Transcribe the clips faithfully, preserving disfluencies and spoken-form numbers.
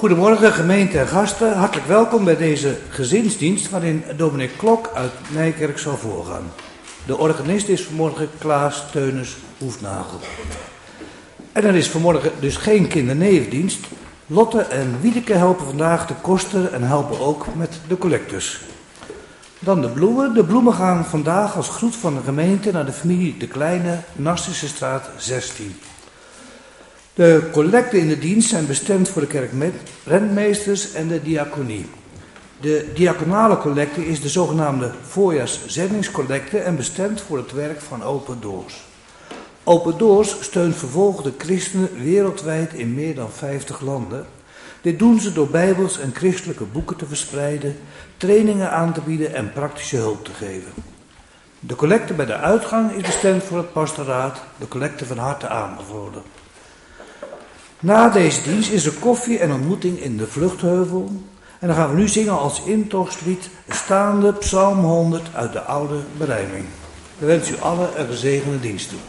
Goedemorgen gemeente en gasten, hartelijk welkom bij deze gezinsdienst waarin dominee Klok uit Nijkerk zal voorgaan. De organist is vanmorgen Klaas Teunis Hoefnagel. En er is vanmorgen dus geen kindernevendienst. Lotte en Wiedeke helpen vandaag de koster en helpen ook met de collectors. Dan de bloemen. De bloemen gaan vandaag als groet van de gemeente naar de familie De Kleine, Narcissenstraat zestien. De collecten in de dienst zijn bestemd voor de kerkrentmeesters en de diaconie. De diaconale collecte is de zogenaamde voorjaarszendingscollecte en bestemd voor het werk van Open Doors. Open Doors steunt vervolgde christenen wereldwijd in meer dan vijftig landen. Dit doen ze door bijbels en christelijke boeken te verspreiden, trainingen aan te bieden en praktische hulp te geven. De collecte bij de uitgang is bestemd voor het pastoraat, de collecte van harte aanbevolen. Na deze dienst is er koffie en ontmoeting in de Vluchtheuvel. En dan gaan we nu zingen als intochtslied staande Psalm honderd uit de oude berijming. We wensen u allen een gezegende dienst toe.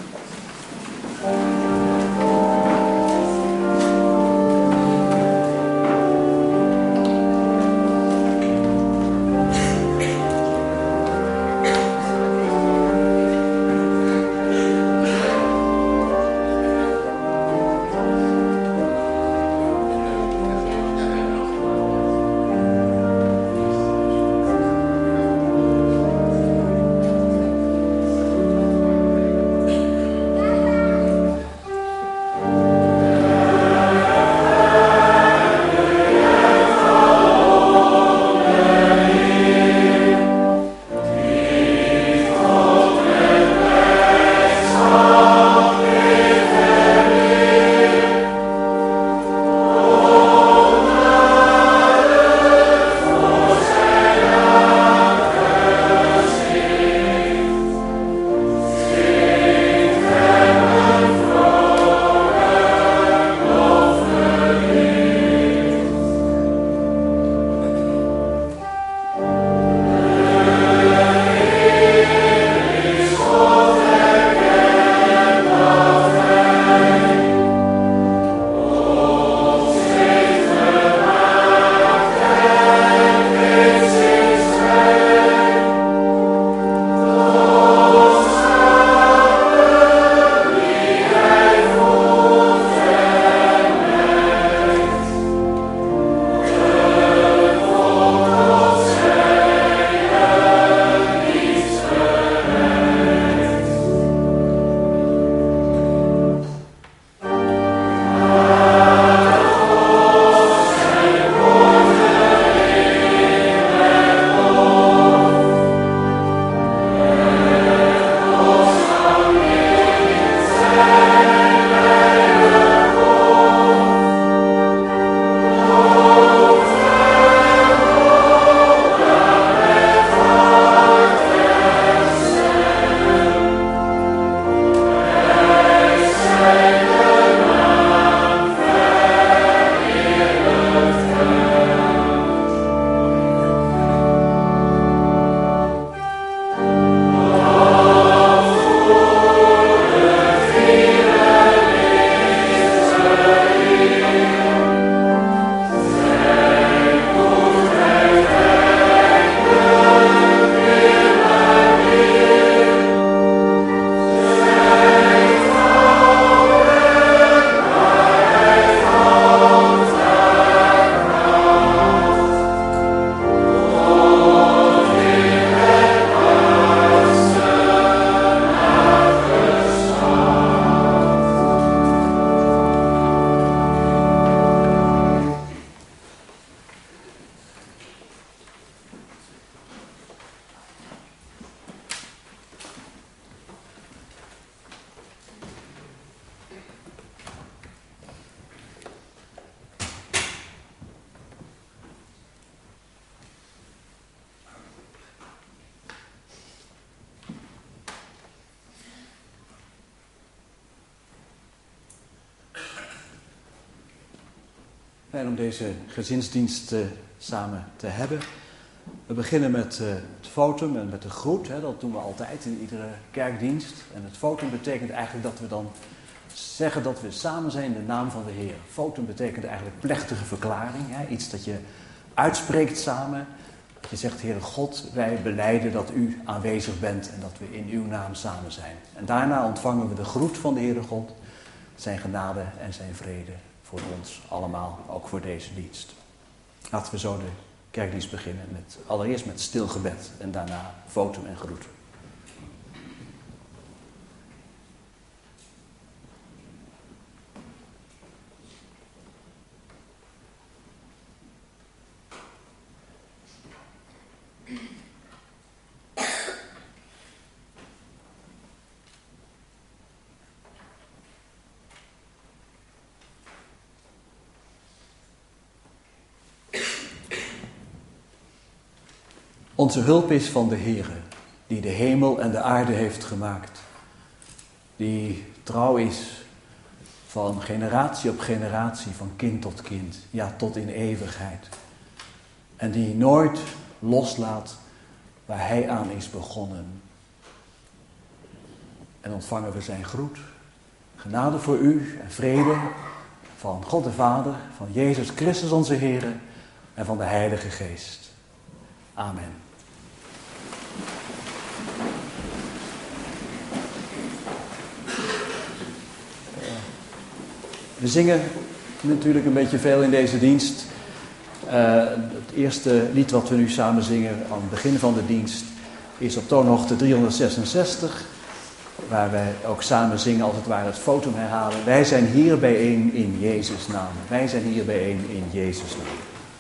Fijn om deze gezinsdienst uh, samen te hebben. We beginnen met uh, het votum en met de groet. Hè, dat doen we altijd in iedere kerkdienst. En het votum betekent eigenlijk dat we dan zeggen dat we samen zijn in de naam van de Heer. Votum betekent eigenlijk plechtige verklaring. Hè? Iets dat je uitspreekt samen. Je zegt, Heere God, wij belijden dat u aanwezig bent en dat we in uw naam samen zijn. En daarna ontvangen we de groet van de Heere God, zijn genade en zijn vrede voor ons allemaal, ook voor deze dienst. Laten we zo de kerkdienst beginnen, met, allereerst met stil gebed en daarna votum en groet. Onze hulp is van de Heere, die de hemel en de aarde heeft gemaakt. Die trouw is van generatie op generatie, van kind tot kind, ja tot in eeuwigheid. En die nooit loslaat waar hij aan is begonnen. En ontvangen we zijn groet. Genade voor u en vrede van God de Vader, van Jezus Christus onze Heere en van de Heilige Geest. Amen. We zingen natuurlijk een beetje veel in deze dienst. Uh, het eerste lied wat we nu samen zingen aan het begin van de dienst is op toonhoogte driehonderdzesenzestig. Waar wij ook samen zingen als het ware het fotum herhalen. Wij zijn hier bijeen in Jezus' naam. Wij zijn hier bijeen in Jezus' naam.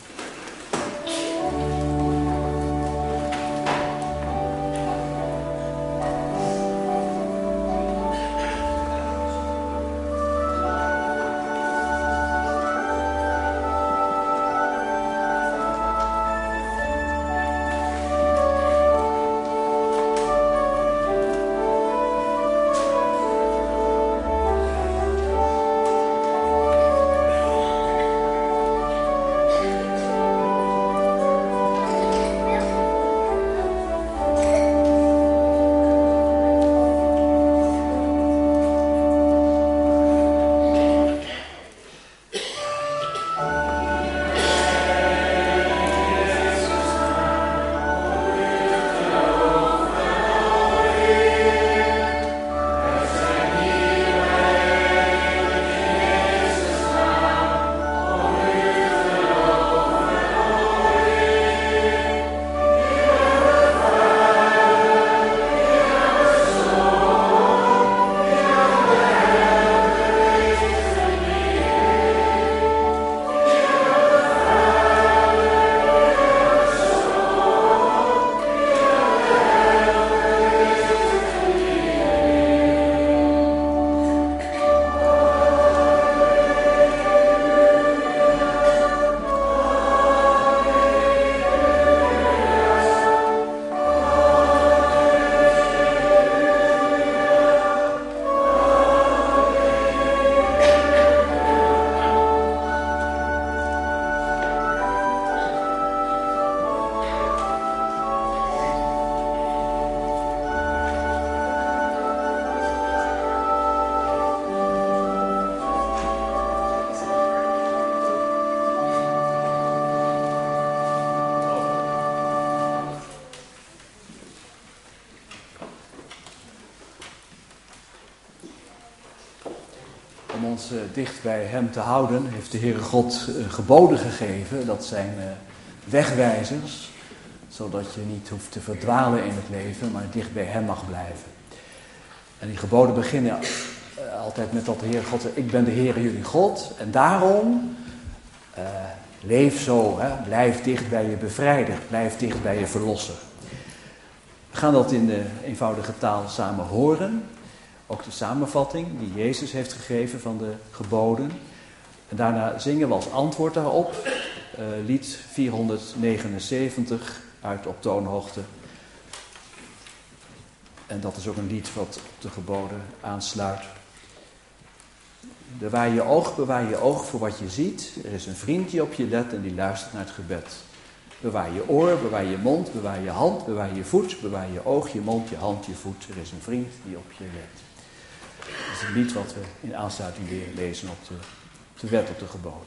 ons uh, dicht bij hem te houden, heeft de Heere God uh, geboden gegeven. Dat zijn uh, wegwijzers, zodat je niet hoeft te verdwalen in het leven, maar dicht bij hem mag blijven. En die geboden beginnen uh, altijd met dat de Heere God zegt, ik ben de Heere jullie God. En daarom, uh, leef zo, hè, blijf dicht bij je bevrijder, blijf dicht bij je verlosser. We gaan dat in de eenvoudige taal samen horen. Ook de samenvatting die Jezus heeft gegeven van de geboden. En daarna zingen we als antwoord daarop uh, lied vierhonderdnegenenzeventig uit op toonhoogte. En dat is ook een lied wat op de geboden aansluit. Bewaar je oog, bewaar je oog voor wat je ziet. Er is een vriend die op je let en die luistert naar het gebed. Bewaar je oor, bewaar je mond, bewaar je hand, bewaar je voet, bewaar je oog, je mond, je hand, je voet. Er is een vriend die op je let. Dat is het lied wat we in aansluiting weer lezen op de, op de wet, op de geboden.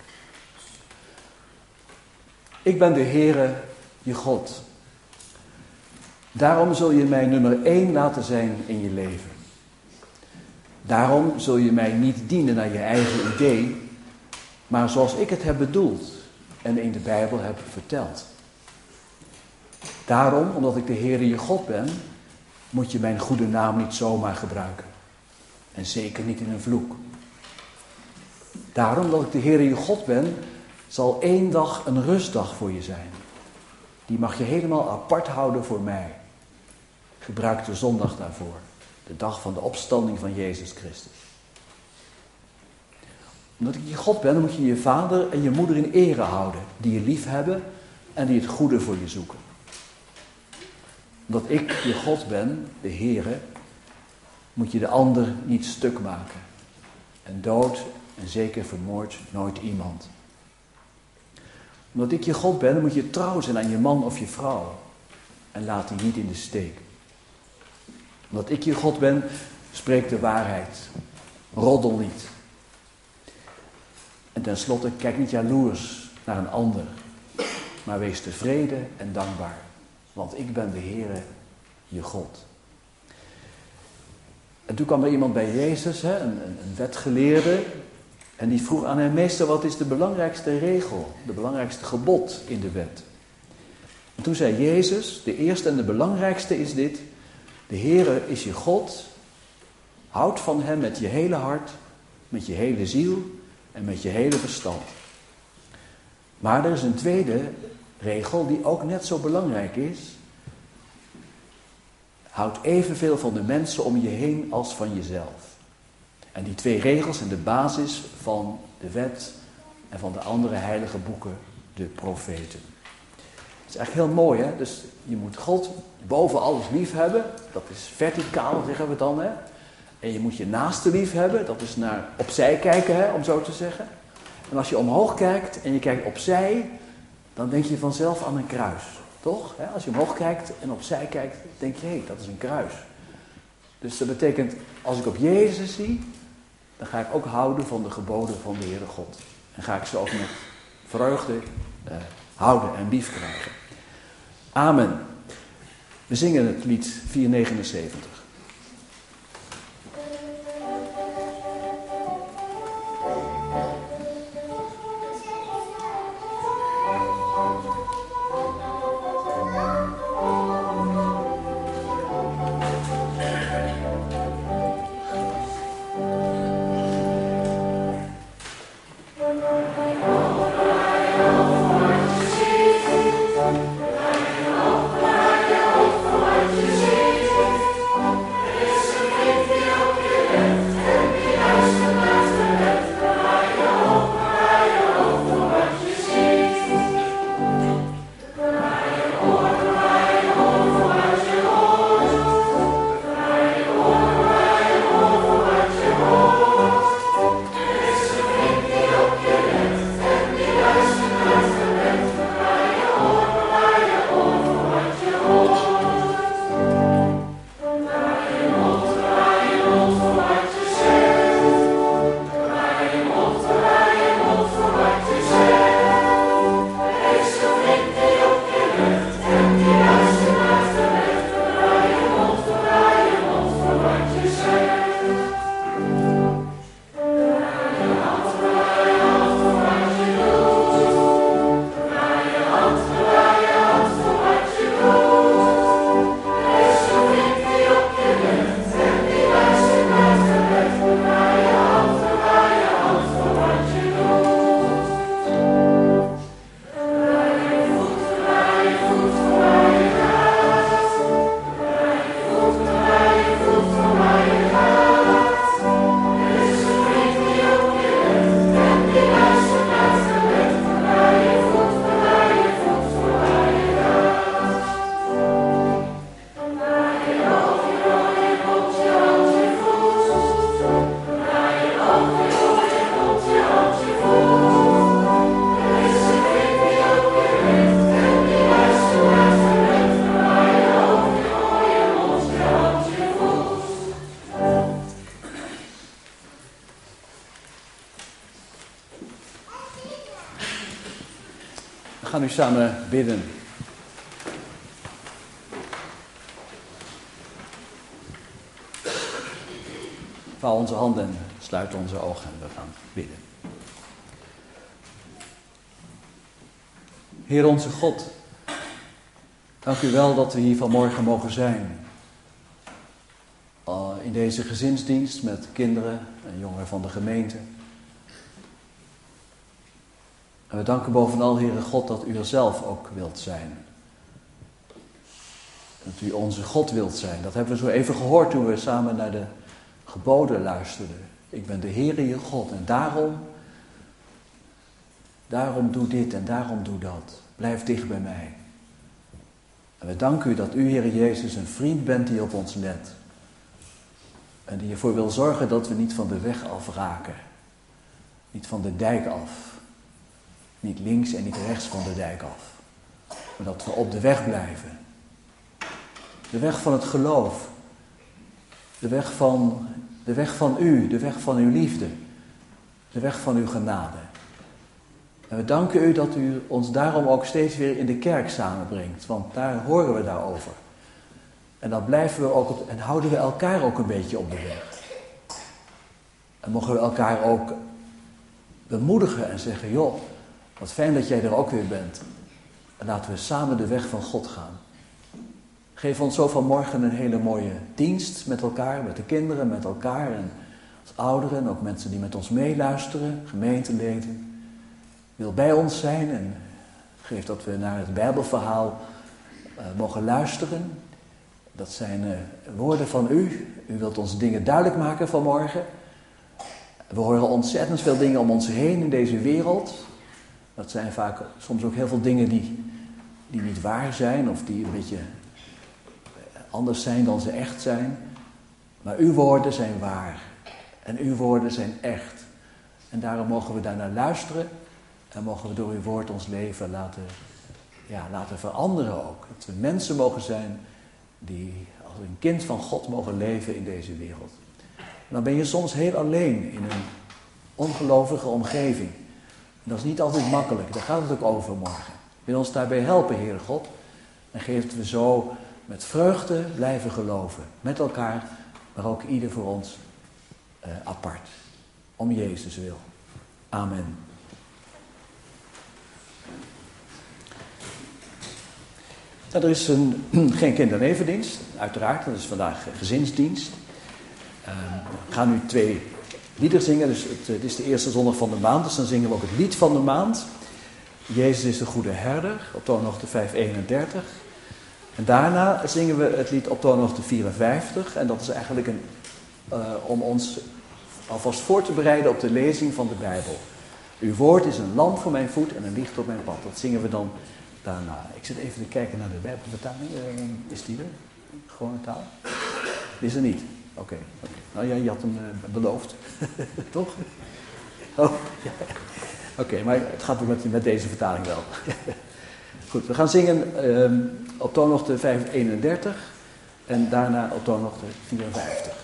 Ik ben de Heere, je God. Daarom zul je mij nummer één laten zijn in je leven. Daarom zul je mij niet dienen naar je eigen idee, maar zoals ik het heb bedoeld en in de Bijbel heb verteld. Daarom, omdat ik de Heere je God ben, moet je mijn goede naam niet zomaar gebruiken. En zeker niet in een vloek. Daarom, omdat ik de Heere je God ben, zal één dag een rustdag voor je zijn. Die mag je helemaal apart houden voor mij. Gebruik de zondag daarvoor. De dag van de opstanding van Jezus Christus. Omdat ik je God ben, dan moet je je vader en je moeder in ere houden. Die je lief hebben en die het goede voor je zoeken. Omdat ik je God ben, de Heere, moet je de ander niet stuk maken. En dood en zeker vermoord nooit iemand. Omdat ik je God ben, moet je trouw zijn aan je man of je vrouw. En laat die niet in de steek. Omdat ik je God ben, spreek de waarheid. Roddel niet. En tenslotte, kijk niet jaloers naar een ander. Maar wees tevreden en dankbaar. Want ik ben de Heere, je God. En toen kwam er iemand bij Jezus, hè, een, een wetgeleerde. En die vroeg aan hem, meester, wat is de belangrijkste regel? De belangrijkste gebod in de wet? En toen zei Jezus, de eerste en de belangrijkste is dit. De Heere is je God. Houd van hem met je hele hart, met je hele ziel en met je hele verstand. Maar er is een tweede regel die ook net zo belangrijk is. Houd evenveel van de mensen om je heen als van jezelf. En die twee regels zijn de basis van de wet en van de andere heilige boeken, de profeten. Het is eigenlijk heel mooi, hè? Dus je moet God boven alles lief hebben. Dat is verticaal, zeggen we dan, hè? En je moet je naaste lief hebben. Dat is naar opzij kijken, hè? Om zo te zeggen. En als je omhoog kijkt en je kijkt opzij, dan denk je vanzelf aan een kruis. Toch? Als je omhoog kijkt en opzij kijkt, denk je, hé, hey, dat is een kruis. Dus dat betekent, als ik op Jezus zie, dan ga ik ook houden van de geboden van de Heere God. En ga ik ze ook met vreugde eh, houden en lief krijgen. Amen. We zingen het lied vierhonderdnegenenzeventig. Oh, gaan nu samen bidden. Vouw onze handen en sluit onze ogen en we gaan bidden. Heer onze God, dank u wel dat we hier vanmorgen mogen zijn. Uh, in deze gezinsdienst met kinderen en jongeren van de gemeente. En we danken bovenal, Heere God, dat u er zelf ook wilt zijn. Dat u onze God wilt zijn. Dat hebben we zo even gehoord toen we samen naar de geboden luisterden. Ik ben de Heere je God en daarom, daarom doe dit en daarom doe dat. Blijf dicht bij mij. En we danken u dat u, Heere Jezus, een vriend bent die op ons let. En die ervoor wil zorgen dat we niet van de weg af raken. Niet van de dijk af. Niet links en niet rechts van de dijk af. Maar dat we op de weg blijven. De weg van het geloof. De weg van, de weg van u, de weg van uw liefde. De weg van uw genade. En we danken u dat u ons daarom ook steeds weer in de kerk samenbrengt. Want daar horen we daarover. En dan blijven we ook op, en houden we elkaar ook een beetje op de weg. En mogen we elkaar ook bemoedigen en zeggen, joh, wat fijn dat jij er ook weer bent. En laten we samen de weg van God gaan. Geef ons zo vanmorgen een hele mooie dienst met elkaar, met de kinderen, met elkaar. En als ouderen, ook mensen die met ons meeluisteren, gemeenteleden. Wil bij ons zijn en geef dat we naar het Bijbelverhaal uh, mogen luisteren. Dat zijn uh, woorden van u. U wilt ons dingen duidelijk maken vanmorgen. We horen ontzettend veel dingen om ons heen in deze wereld. Dat zijn vaak soms ook heel veel dingen die, die niet waar zijn of die een beetje anders zijn dan ze echt zijn. Maar uw woorden zijn waar. En uw woorden zijn echt. En daarom mogen we daarnaar luisteren. En mogen we door uw woord ons leven laten, ja, laten veranderen ook. Dat we mensen mogen zijn die als een kind van God mogen leven in deze wereld. En dan ben je soms heel alleen in een ongelovige omgeving. En dat is niet altijd makkelijk, daar gaat het ook over morgen. Wil ons daarbij helpen, Heere God. En geef dat we zo met vreugde blijven geloven. Met elkaar, maar ook ieder voor ons uh, apart. Om Jezus wil. Amen. Nou, er is een, geen kindernevendienst, uiteraard. Dat is vandaag gezinsdienst. Uh, we gaan nu twee liederen zingen. Dus het, het is de eerste zondag van de maand. Dus dan zingen we ook het lied van de maand. Jezus is de goede herder. Op toonhoogte vijfhonderdeenendertig. En daarna zingen we het lied op toonhoogte vierenvijftig. En dat is eigenlijk een, uh, om ons alvast voor te bereiden op de lezing van de Bijbel. Uw woord is een lamp voor mijn voet en een licht op mijn pad. Dat zingen we dan daarna. Ik zit even te kijken naar de Bijbelvertaling. Uh, is die er? Gewone taal? Die is er niet. Oké. Okay, okay. Nou ja, je had hem uh, beloofd. Toch? Oh, ja. Oké, okay, maar het gaat ook met, met deze vertaling wel. Goed, we gaan zingen uh, op toonhoogte vijfhonderdeenendertig en daarna op toonhoogte vierenvijftig.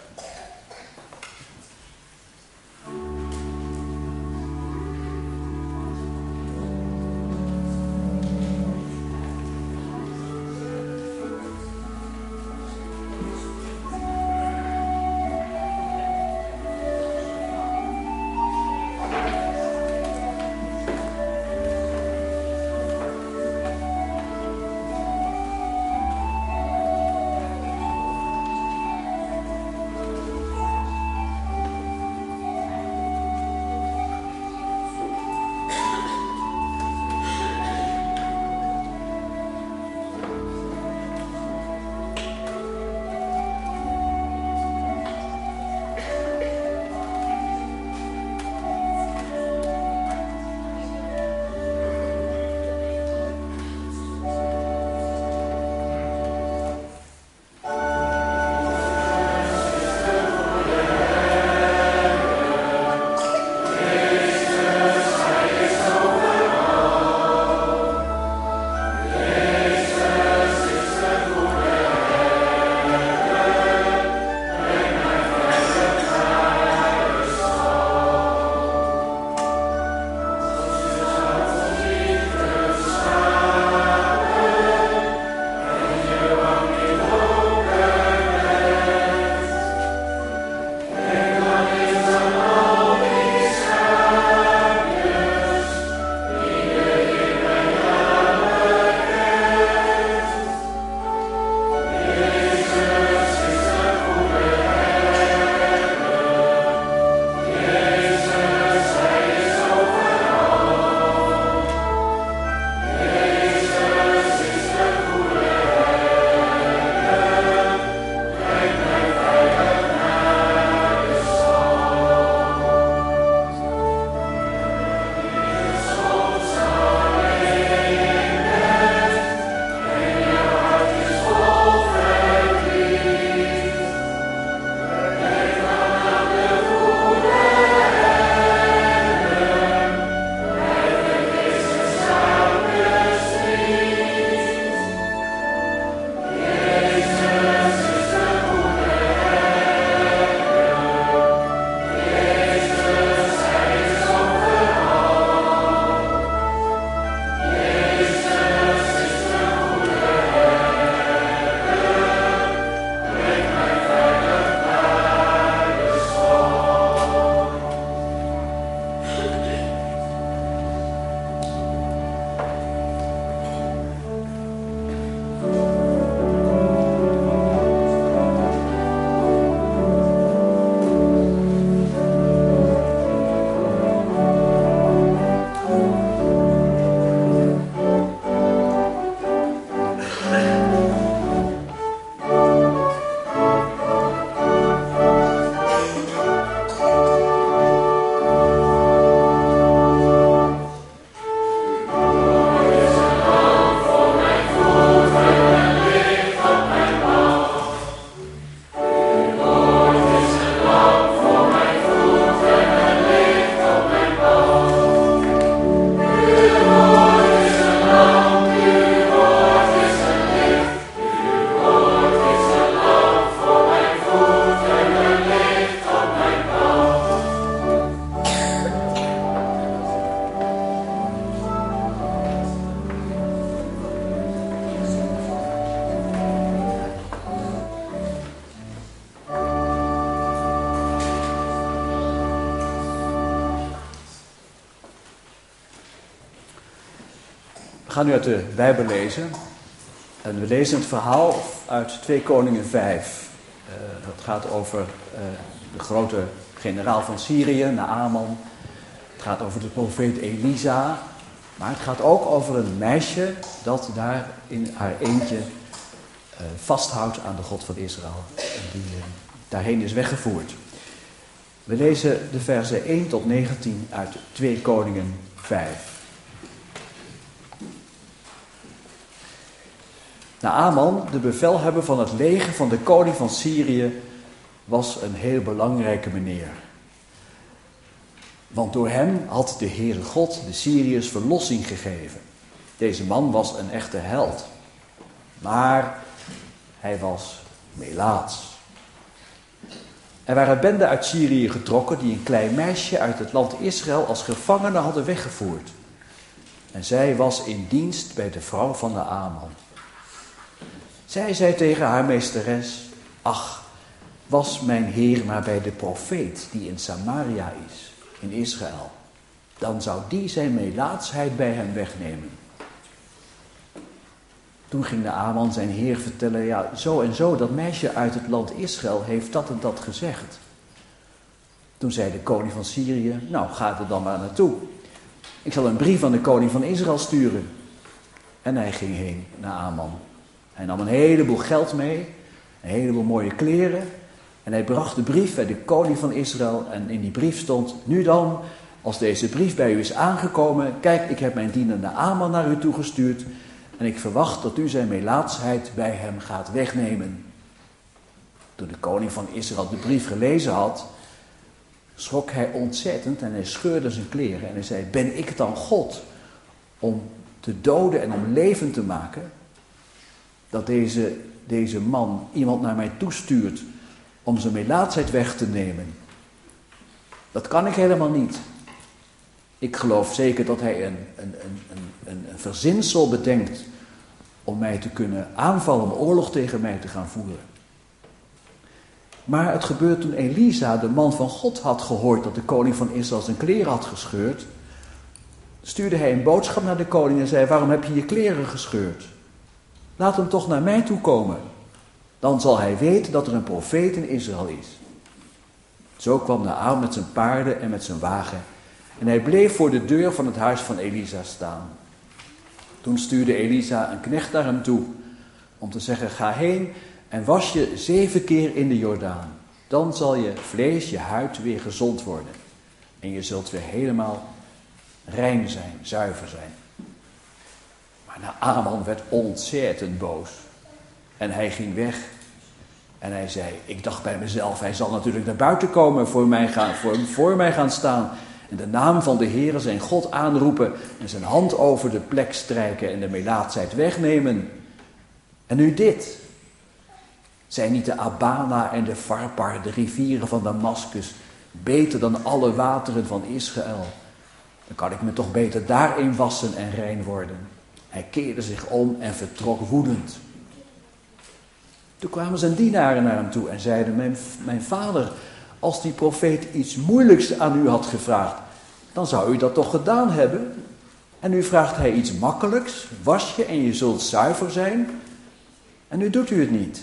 We gaan nu uit de Bijbel lezen. En we lezen het verhaal uit twee Koningen vijf. Uh, dat gaat over uh, de grote generaal van Syrië, Naaman. Het gaat over de profeet Elisa. Maar het gaat ook over een meisje dat daar in haar eentje uh, vasthoudt aan de God van Israël. En die uh, daarheen is weggevoerd. We lezen de versen één tot negentien uit twee Koningen vijf. Naaman, de bevelhebber van het leger van de koning van Syrië, was een heel belangrijke meneer. Want door hem had de Heere God de Syriërs verlossing gegeven. Deze man was een echte held. Maar hij was melaats. Er waren benden uit Syrië getrokken die een klein meisje uit het land Israël als gevangene hadden weggevoerd. En zij was in dienst bij de vrouw van Naaman. Zij zei tegen haar meesteres: ach, was mijn heer maar bij de profeet die in Samaria is, in Israël. Dan zou die zijn melaatsheid bij hem wegnemen. Toen ging Naaman zijn heer vertellen: ja, zo en zo, dat meisje uit het land Israël heeft dat en dat gezegd. Toen zei de koning van Syrië: nou, ga er dan maar naartoe. Ik zal een brief aan de koning van Israël sturen. En hij ging heen, Naaman. Hij nam een heleboel geld mee, een heleboel mooie kleren. En hij bracht de brief bij de koning van Israël. En in die brief stond: nu dan, als deze brief bij u is aangekomen, kijk, ik heb mijn dienaar Naaman naar u toegestuurd. En ik verwacht dat u zijn melaatsheid bij hem gaat wegnemen. Toen de koning van Israël de brief gelezen had, schrok hij ontzettend en hij scheurde zijn kleren. En hij zei: ben ik dan God om te doden en om levend te maken? Dat deze, deze man iemand naar mij toestuurt om zijn melaatsheid weg te nemen. Dat kan ik helemaal niet. Ik geloof zeker dat hij een, een, een, een, een verzinsel bedenkt om mij te kunnen aanvallen, om oorlog tegen mij te gaan voeren. Maar het gebeurt toen Elisa, de man van God, had gehoord dat de koning van Israël zijn kleren had gescheurd. Stuurde hij een boodschap naar de koning en zei: waarom heb je je kleren gescheurd? Laat hem toch naar mij toe komen. Dan zal hij weten dat er een profeet in Israël is. Zo kwam Naaman met zijn paarden en met zijn wagen. En hij bleef voor de deur van het huis van Elisa staan. Toen stuurde Elisa een knecht naar hem toe om te zeggen: ga heen en was je zeven keer in de Jordaan. Dan zal je vlees, je huid weer gezond worden. En je zult weer helemaal rein zijn, zuiver zijn. Maar Naaman werd ontzettend boos. En hij ging weg. En hij zei: ik dacht bij mezelf, hij zal natuurlijk naar buiten komen, voor mij gaan, voor, voor mij gaan staan. En de naam van de Heere zijn God aanroepen en zijn hand over de plek strijken en de melaatsheid wegnemen. En nu dit. Zijn niet de Abana en de Farpar, de rivieren van Damascus, beter dan alle wateren van Israël? Dan kan ik me toch beter daarin wassen en rein worden. Hij keerde zich om en vertrok woedend. Toen kwamen zijn dienaren naar hem toe en zeiden: mijn, mijn vader, als die profeet iets moeilijks aan u had gevraagd, dan zou u dat toch gedaan hebben? En nu vraagt hij iets makkelijks: was je en je zult zuiver zijn. En nu doet u het niet.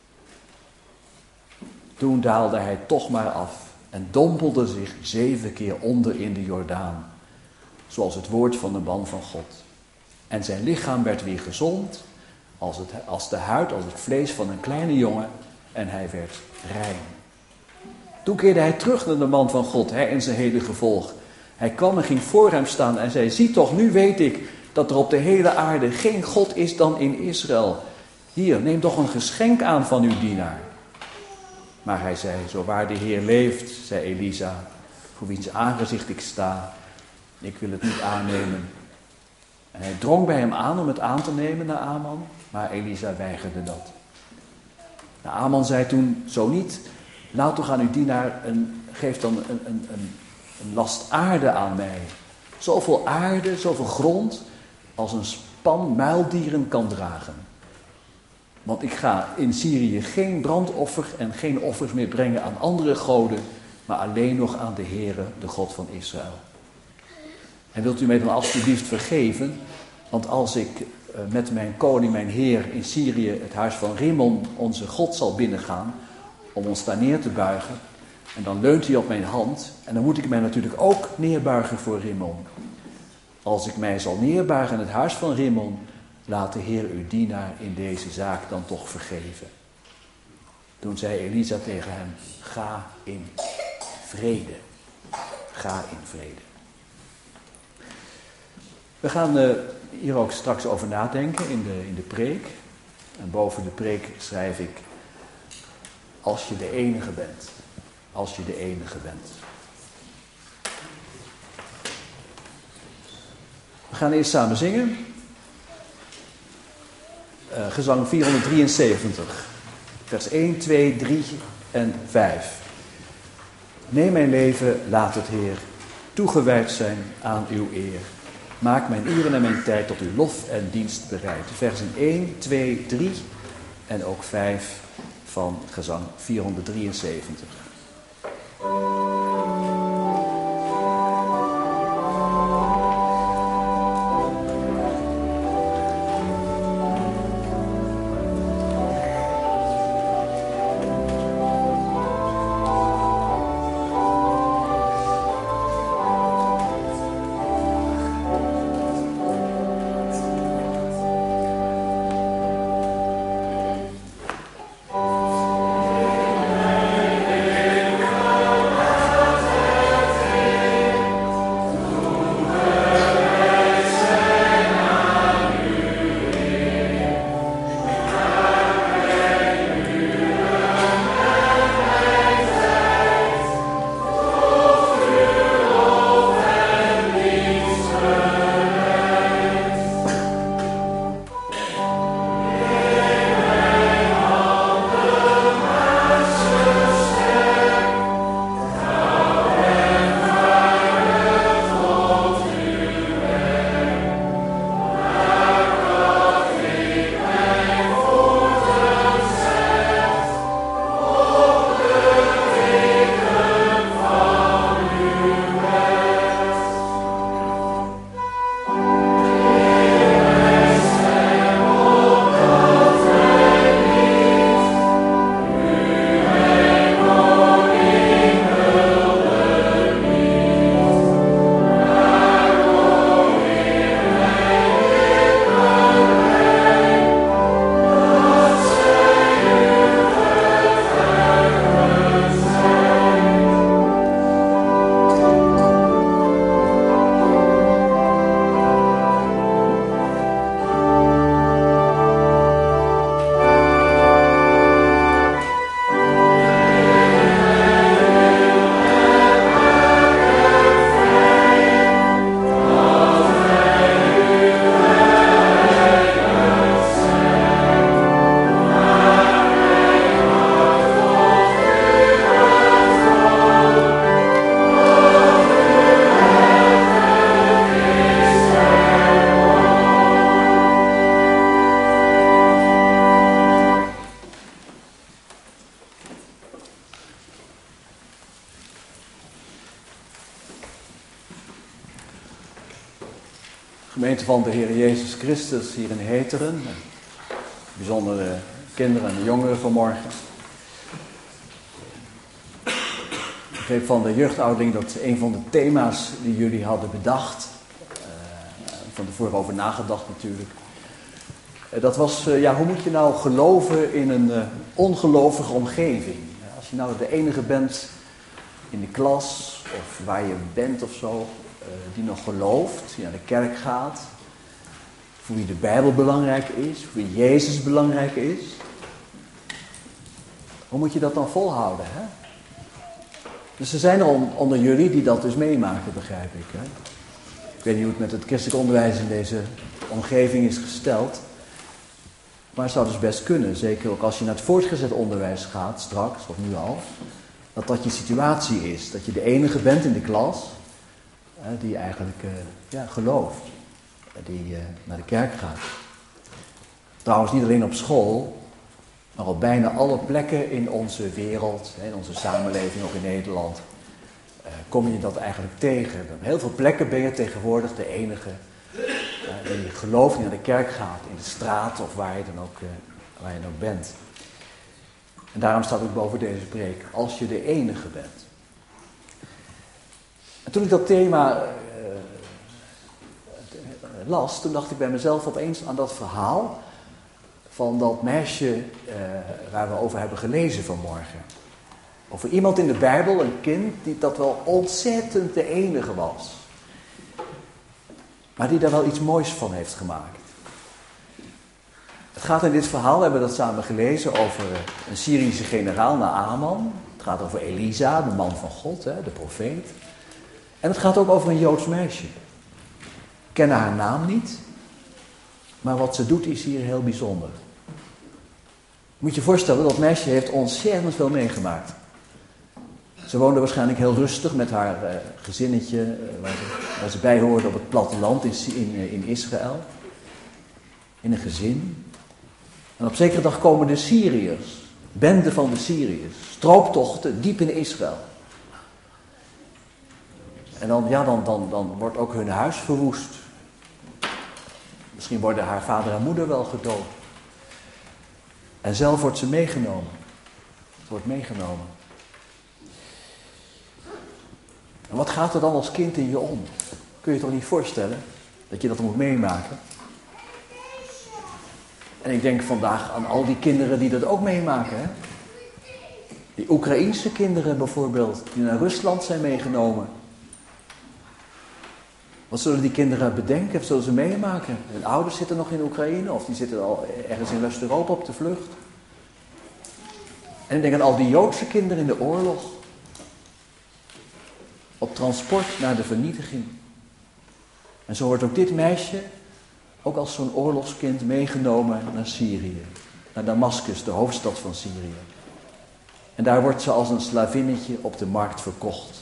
Toen daalde hij toch maar af en dompelde zich zeven keer onder in de Jordaan, zoals het woord van de man van God. En zijn lichaam werd weer gezond, als, het, als de huid, als het vlees van een kleine jongen, en hij werd rein. Toen keerde hij terug naar de man van God, hij en zijn hele gevolg. Hij kwam en ging voor hem staan en zei: zie toch, nu weet ik dat er op de hele aarde geen God is dan in Israël. Hier, neem toch een geschenk aan van uw dienaar. Maar hij zei: zo waar de Heer leeft, zei Elisa, voor wiens aangezicht ik sta, ik wil het niet aannemen. En hij drong bij hem aan om het aan te nemen, Naaman, maar Elisa weigerde dat. Naaman zei toen: zo niet, laat toch aan uw dienaar, een, geef dan een, een, een, een last aarde aan mij. Zoveel aarde, zoveel grond, als een span muildieren kan dragen. Want ik ga in Syrië geen brandoffer en geen offers meer brengen aan andere goden, maar alleen nog aan de Heere, de God van Israël. En wilt u mij dan alsjeblieft vergeven Want als ik uh, met mijn koning, mijn heer in Syrië, het huis van Rimmon, onze God, zal binnengaan, om ons daar neer te buigen, en dan leunt hij op mijn hand, en dan moet ik mij natuurlijk ook neerbuigen voor Rimmon. Als ik mij zal neerbuigen in het huis van Rimmon, laat de Heer uw dienaar in deze zaak dan toch vergeven. Toen zei Elisa tegen hem, ga in vrede. Ga in vrede. We gaan uh, hier ook straks over nadenken in de, in de preek. En boven de preek schrijf ik, als je de enige bent. Als je de enige bent. We gaan eerst samen zingen. Uh, gezang vierhonderddrieënzeventig. Vers één, twee, drie en vijf. Neem mijn leven, laat het Heer toegewijd zijn aan uw eer. Maak mijn uren en mijn tijd tot uw lof en dienst bereid. Versen één, twee, drie en ook vijf van gezang vierhonderddrieënzeventig. Gemeente van de Heer Jezus Christus hier in Heteren. Bijzonder de kinderen en de jongeren vanmorgen. Ik begreep van de jeugdouderling dat een van de thema's die jullie hadden bedacht, uh, van tevoren over nagedacht natuurlijk, uh, dat was, uh, ja, hoe moet je nou geloven in een uh, ongelovige omgeving? Uh, als je nou de enige bent in de klas of waar je bent of zo, uh, die nog gelooft, die naar de kerk gaat, voor wie de Bijbel belangrijk is, voor wie Jezus belangrijk is. Hoe moet je dat dan volhouden, hè? Dus er zijn er onder jullie die dat dus meemaken, begrijp ik. Hè? Ik weet niet hoe het met het christelijk onderwijs in deze omgeving is gesteld. Maar het zou dus best kunnen, zeker ook als je naar het voortgezet onderwijs gaat, straks of nu al, dat dat je situatie is. Dat je de enige bent in de klas hè, die eigenlijk uh, ja, gelooft, die uh, naar de kerk gaat. Trouwens niet alleen op school, maar op bijna alle plekken in onze wereld, in onze samenleving, ook in Nederland, kom je dat eigenlijk tegen. Op heel veel plekken ben je tegenwoordig de enige en je gelooft, die naar de kerk gaat, in de straat of waar je dan ook, uh, waar je dan ook bent. En daarom staat ook boven deze preek, als je de enige bent. En toen ik dat thema uh, las, toen dacht ik bij mezelf opeens aan dat verhaal van dat meisje uh, waar we over hebben gelezen vanmorgen. Over iemand in de Bijbel, een kind, die dat wel ontzettend de enige was. Maar die daar wel iets moois van heeft gemaakt. Het gaat in dit verhaal, we hebben dat samen gelezen, over een Syrische generaal, Naaman. Het gaat over Elisa, de man van God, hè, de profeet. En het gaat ook over een Joods meisje. We kennen haar naam niet, maar wat ze doet is hier heel bijzonder. Moet je je voorstellen, dat meisje heeft ontzettend veel meegemaakt. Ze woonde waarschijnlijk heel rustig met haar uh, gezinnetje, uh, waar, ze, waar ze bij hoorde op het platteland in, in, uh, in Israël. In een gezin. En op zekere dag komen de Syriërs, benden van de Syriërs, strooptochten diep in Israël. En dan, ja, dan, dan, dan wordt ook hun huis verwoest. Misschien worden haar vader en moeder wel gedood. En zelf wordt ze meegenomen. Ze wordt meegenomen. En wat gaat er dan als kind in je om? Kun je je toch niet voorstellen dat je dat moet meemaken? En ik denk vandaag aan al die kinderen die dat ook meemaken. Hè? Die Oekraïense kinderen bijvoorbeeld, die naar Rusland zijn meegenomen. Wat zullen die kinderen bedenken? Wat zullen ze meemaken? Hun ouders zitten nog in Oekraïne of die zitten al ergens in West-Europa op de vlucht. En ik denk aan al die Joodse kinderen in de oorlog. Op transport naar de vernietiging. En zo wordt ook dit meisje, ook als zo'n oorlogskind, meegenomen naar Syrië. Naar Damascus, de hoofdstad van Syrië. En daar wordt ze als een slavinnetje op de markt verkocht.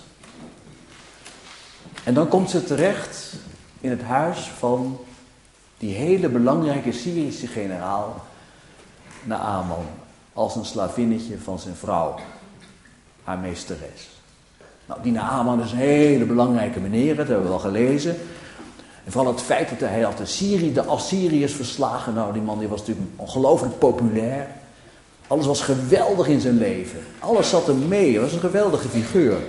En dan komt ze terecht in het huis van die hele belangrijke Syrische generaal Naaman. Als een slavinnetje van zijn vrouw, haar meesteres. Nou, die Naaman is een hele belangrijke meneer, dat hebben we al gelezen. En vooral het feit dat hij had de, Syrië, de Assyriërs verslagen. Nou, die man die was natuurlijk ongelooflijk populair. Alles was geweldig in zijn leven. Alles zat hem mee, hij was een geweldige figuur.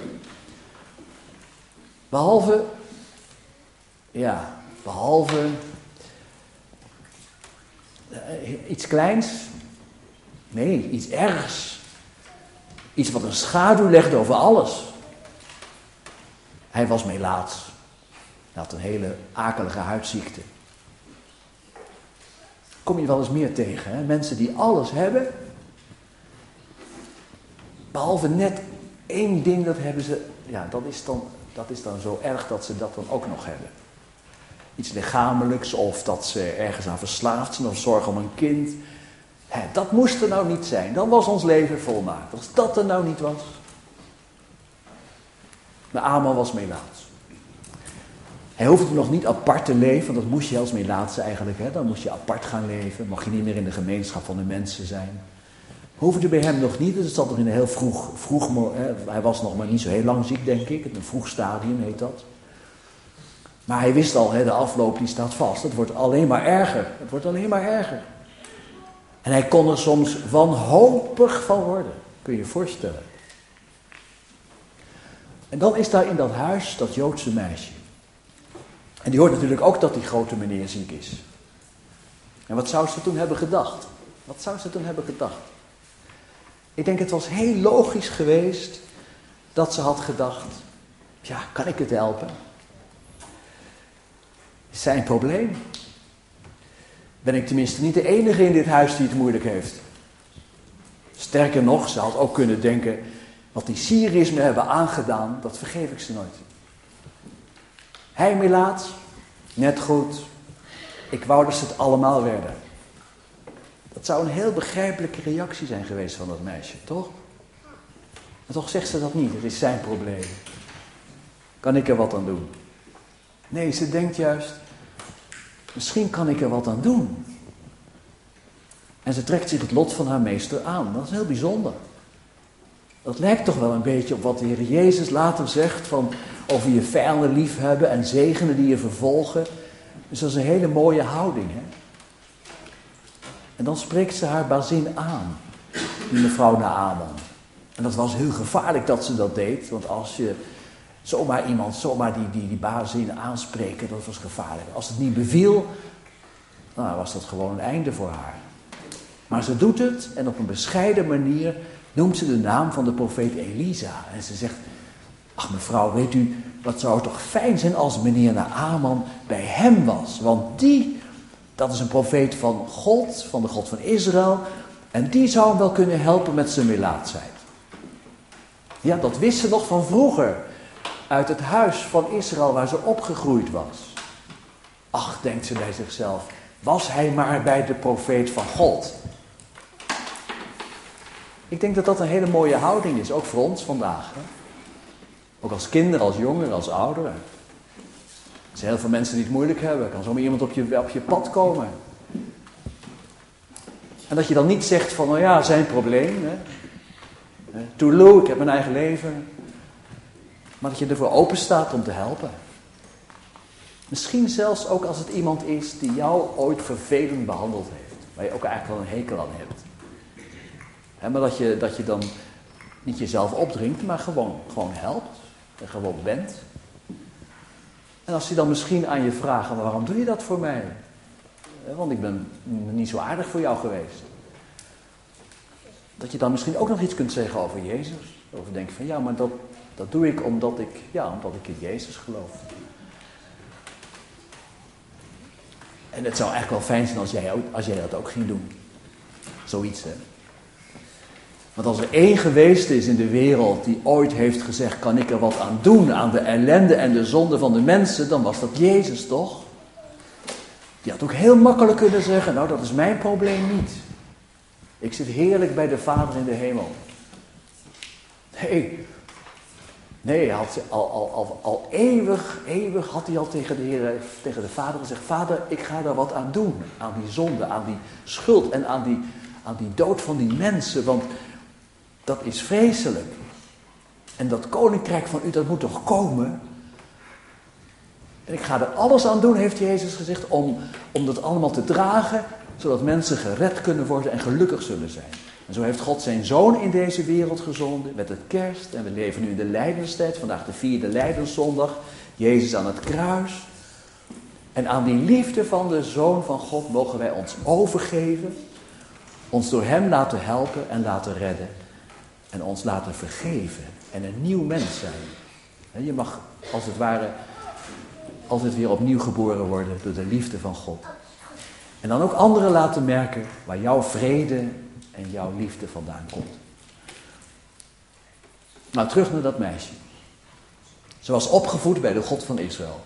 Behalve, ja, behalve uh, iets kleins. Nee, iets ergs. Iets wat een schaduw legde over alles. Hij was melaats. Hij had een hele akelige huidziekte. Kom je wel eens meer tegen, hè? Mensen die alles hebben. Behalve net één ding, dat hebben ze. Ja, dat is dan, dat is dan zo erg dat ze dat dan ook nog hebben. Iets lichamelijks, of dat ze ergens aan verslaafd zijn, of zorgen om een kind. Hè, dat moest er nou niet zijn. Dan was ons leven volmaakt. Als dat er nou niet was. Naaman was melaats. Hij hoefde nog niet apart te leven, want dat moest je als melaatse eigenlijk. Hè? Dan moest je apart gaan leven, mocht je niet meer in de gemeenschap van de mensen zijn. Hoefde bij hem nog niet, dus het zat nog in een heel vroeg, vroeg hè? Hij was nog maar niet zo heel lang ziek, denk ik. Een vroeg stadium heet dat. Maar hij wist al, hè, de afloop die staat vast. Het wordt alleen maar erger. Het wordt alleen maar erger. En hij kon er soms wanhopig van worden. Kun je je voorstellen. En dan is daar in dat huis dat Joodse meisje. En die hoort natuurlijk ook dat die grote meneer ziek is. En wat zou ze toen hebben gedacht? Wat zou ze toen hebben gedacht? Ik denk het was heel logisch geweest dat ze had gedacht, ja, kan ik het helpen? Is zijn probleem? Ben ik tenminste niet de enige in dit huis die het moeilijk heeft? Sterker nog, ze had ook kunnen denken, wat die Syriërs me hebben aangedaan, dat vergeef ik ze nooit. Hij melaats, net goed. Ik wou dat ze het allemaal werden. Dat zou een heel begrijpelijke reactie zijn geweest van dat meisje, toch? Maar toch zegt ze dat niet, het is zijn probleem. Kan ik er wat aan doen? Nee, ze denkt juist, misschien kan ik er wat aan doen. En ze trekt zich het lot van haar meester aan. Dat is heel bijzonder. Dat lijkt toch wel een beetje op wat de Heer Jezus later zegt van over je vijanden liefhebben en zegenen die je vervolgen. Dus dat is een hele mooie houding, hè. En dan spreekt ze haar bazin aan, die mevrouw Naaman. En dat was heel gevaarlijk dat ze dat deed, want als je zomaar iemand, zomaar die, die, die bazin aanspreken, dat was gevaarlijk. Als het niet beviel, nou was dat gewoon een einde voor haar. Maar ze doet het en op een bescheiden manier noemt ze de naam van de profeet Elisa. En ze zegt, ach mevrouw, weet u, wat zou het toch fijn zijn als meneer Naaman bij hem was. Want die, dat is een profeet van God, van de God van Israël. En die zou hem wel kunnen helpen met zijn melaatsheid. Ja, dat wist ze nog van vroeger. Uit het huis van Israël waar ze opgegroeid was. Ach, denkt ze bij zichzelf, was hij maar bij de profeet van God. Ik denk dat dat een hele mooie houding is, ook voor ons vandaag. Hè? Ook als kinderen, als jongeren, als ouderen. Als heel veel mensen die het moeilijk hebben, kan zomaar iemand op je, op je pad komen. En dat je dan niet zegt van, nou ja, zijn probleem. Hè? Toeloe, ik heb mijn eigen leven. Maar dat je ervoor open staat om te helpen. Misschien zelfs ook als het iemand is die jou ooit vervelend behandeld heeft. Waar je ook eigenlijk wel een hekel aan hebt. He, maar dat je, dat je dan niet jezelf opdringt, maar gewoon, gewoon helpt. En gewoon bent. En als hij dan misschien aan je vraagt, waarom doe je dat voor mij? Want ik ben niet zo aardig voor jou geweest. Dat je dan misschien ook nog iets kunt zeggen over Jezus. Over denken van, ja, maar dat, dat doe ik omdat ik, ja, omdat ik in Jezus geloof. En het zou eigenlijk wel fijn zijn als jij, als jij dat ook ging doen. Zoiets, hè. Want als er één geweest is in de wereld die ooit heeft gezegd, kan ik er wat aan doen, aan de ellende en de zonde van de mensen, dan was dat Jezus, toch? Die had ook heel makkelijk kunnen zeggen, nou dat is mijn probleem niet. Ik zit heerlijk bij de Vader in de hemel. Nee, nee hij had al, al, al, al eeuwig, eeuwig had hij al tegen de Heer, tegen de Vader gezegd, Vader, ik ga daar wat aan doen. Aan die zonde, aan die schuld en aan die, aan die dood van die mensen, want dat is vreselijk. En dat koninkrijk van u, dat moet toch komen? En ik ga er alles aan doen, heeft Jezus gezegd, om, om dat allemaal te dragen, zodat mensen gered kunnen worden en gelukkig zullen zijn. En zo heeft God zijn Zoon in deze wereld gezonden, met het kerst. En we leven nu in de lijdenstijd, vandaag de vierde Lijdenszondag. Jezus aan het kruis. En aan die liefde van de Zoon van God mogen wij ons overgeven. Ons door hem laten helpen en laten redden. En ons laten vergeven. En een nieuw mens zijn. Je mag als het ware altijd weer opnieuw geboren worden door de liefde van God. En dan ook anderen laten merken waar jouw vrede en jouw liefde vandaan komt. Nou, terug naar dat meisje. Ze was opgevoed bij de God van Israël.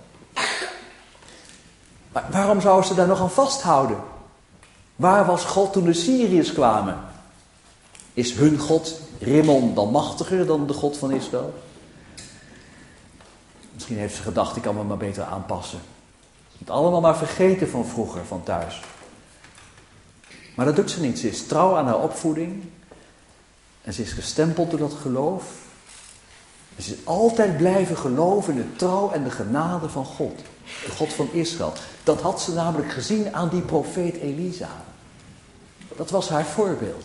Maar waarom zou ze daar nog aan vasthouden? Waar was God toen de Syriërs kwamen? Is hun God Rimmon dan machtiger dan de God van Israël? Misschien heeft ze gedacht, ik kan me maar beter aanpassen. Het allemaal maar vergeten van vroeger, van thuis. Maar dat doet ze niet. Ze is trouw aan haar opvoeding. En ze is gestempeld door dat geloof. En ze is altijd blijven geloven in de trouw en de genade van God. De God van Israël. Dat had ze namelijk gezien aan die profeet Elisa. Dat was haar voorbeeld.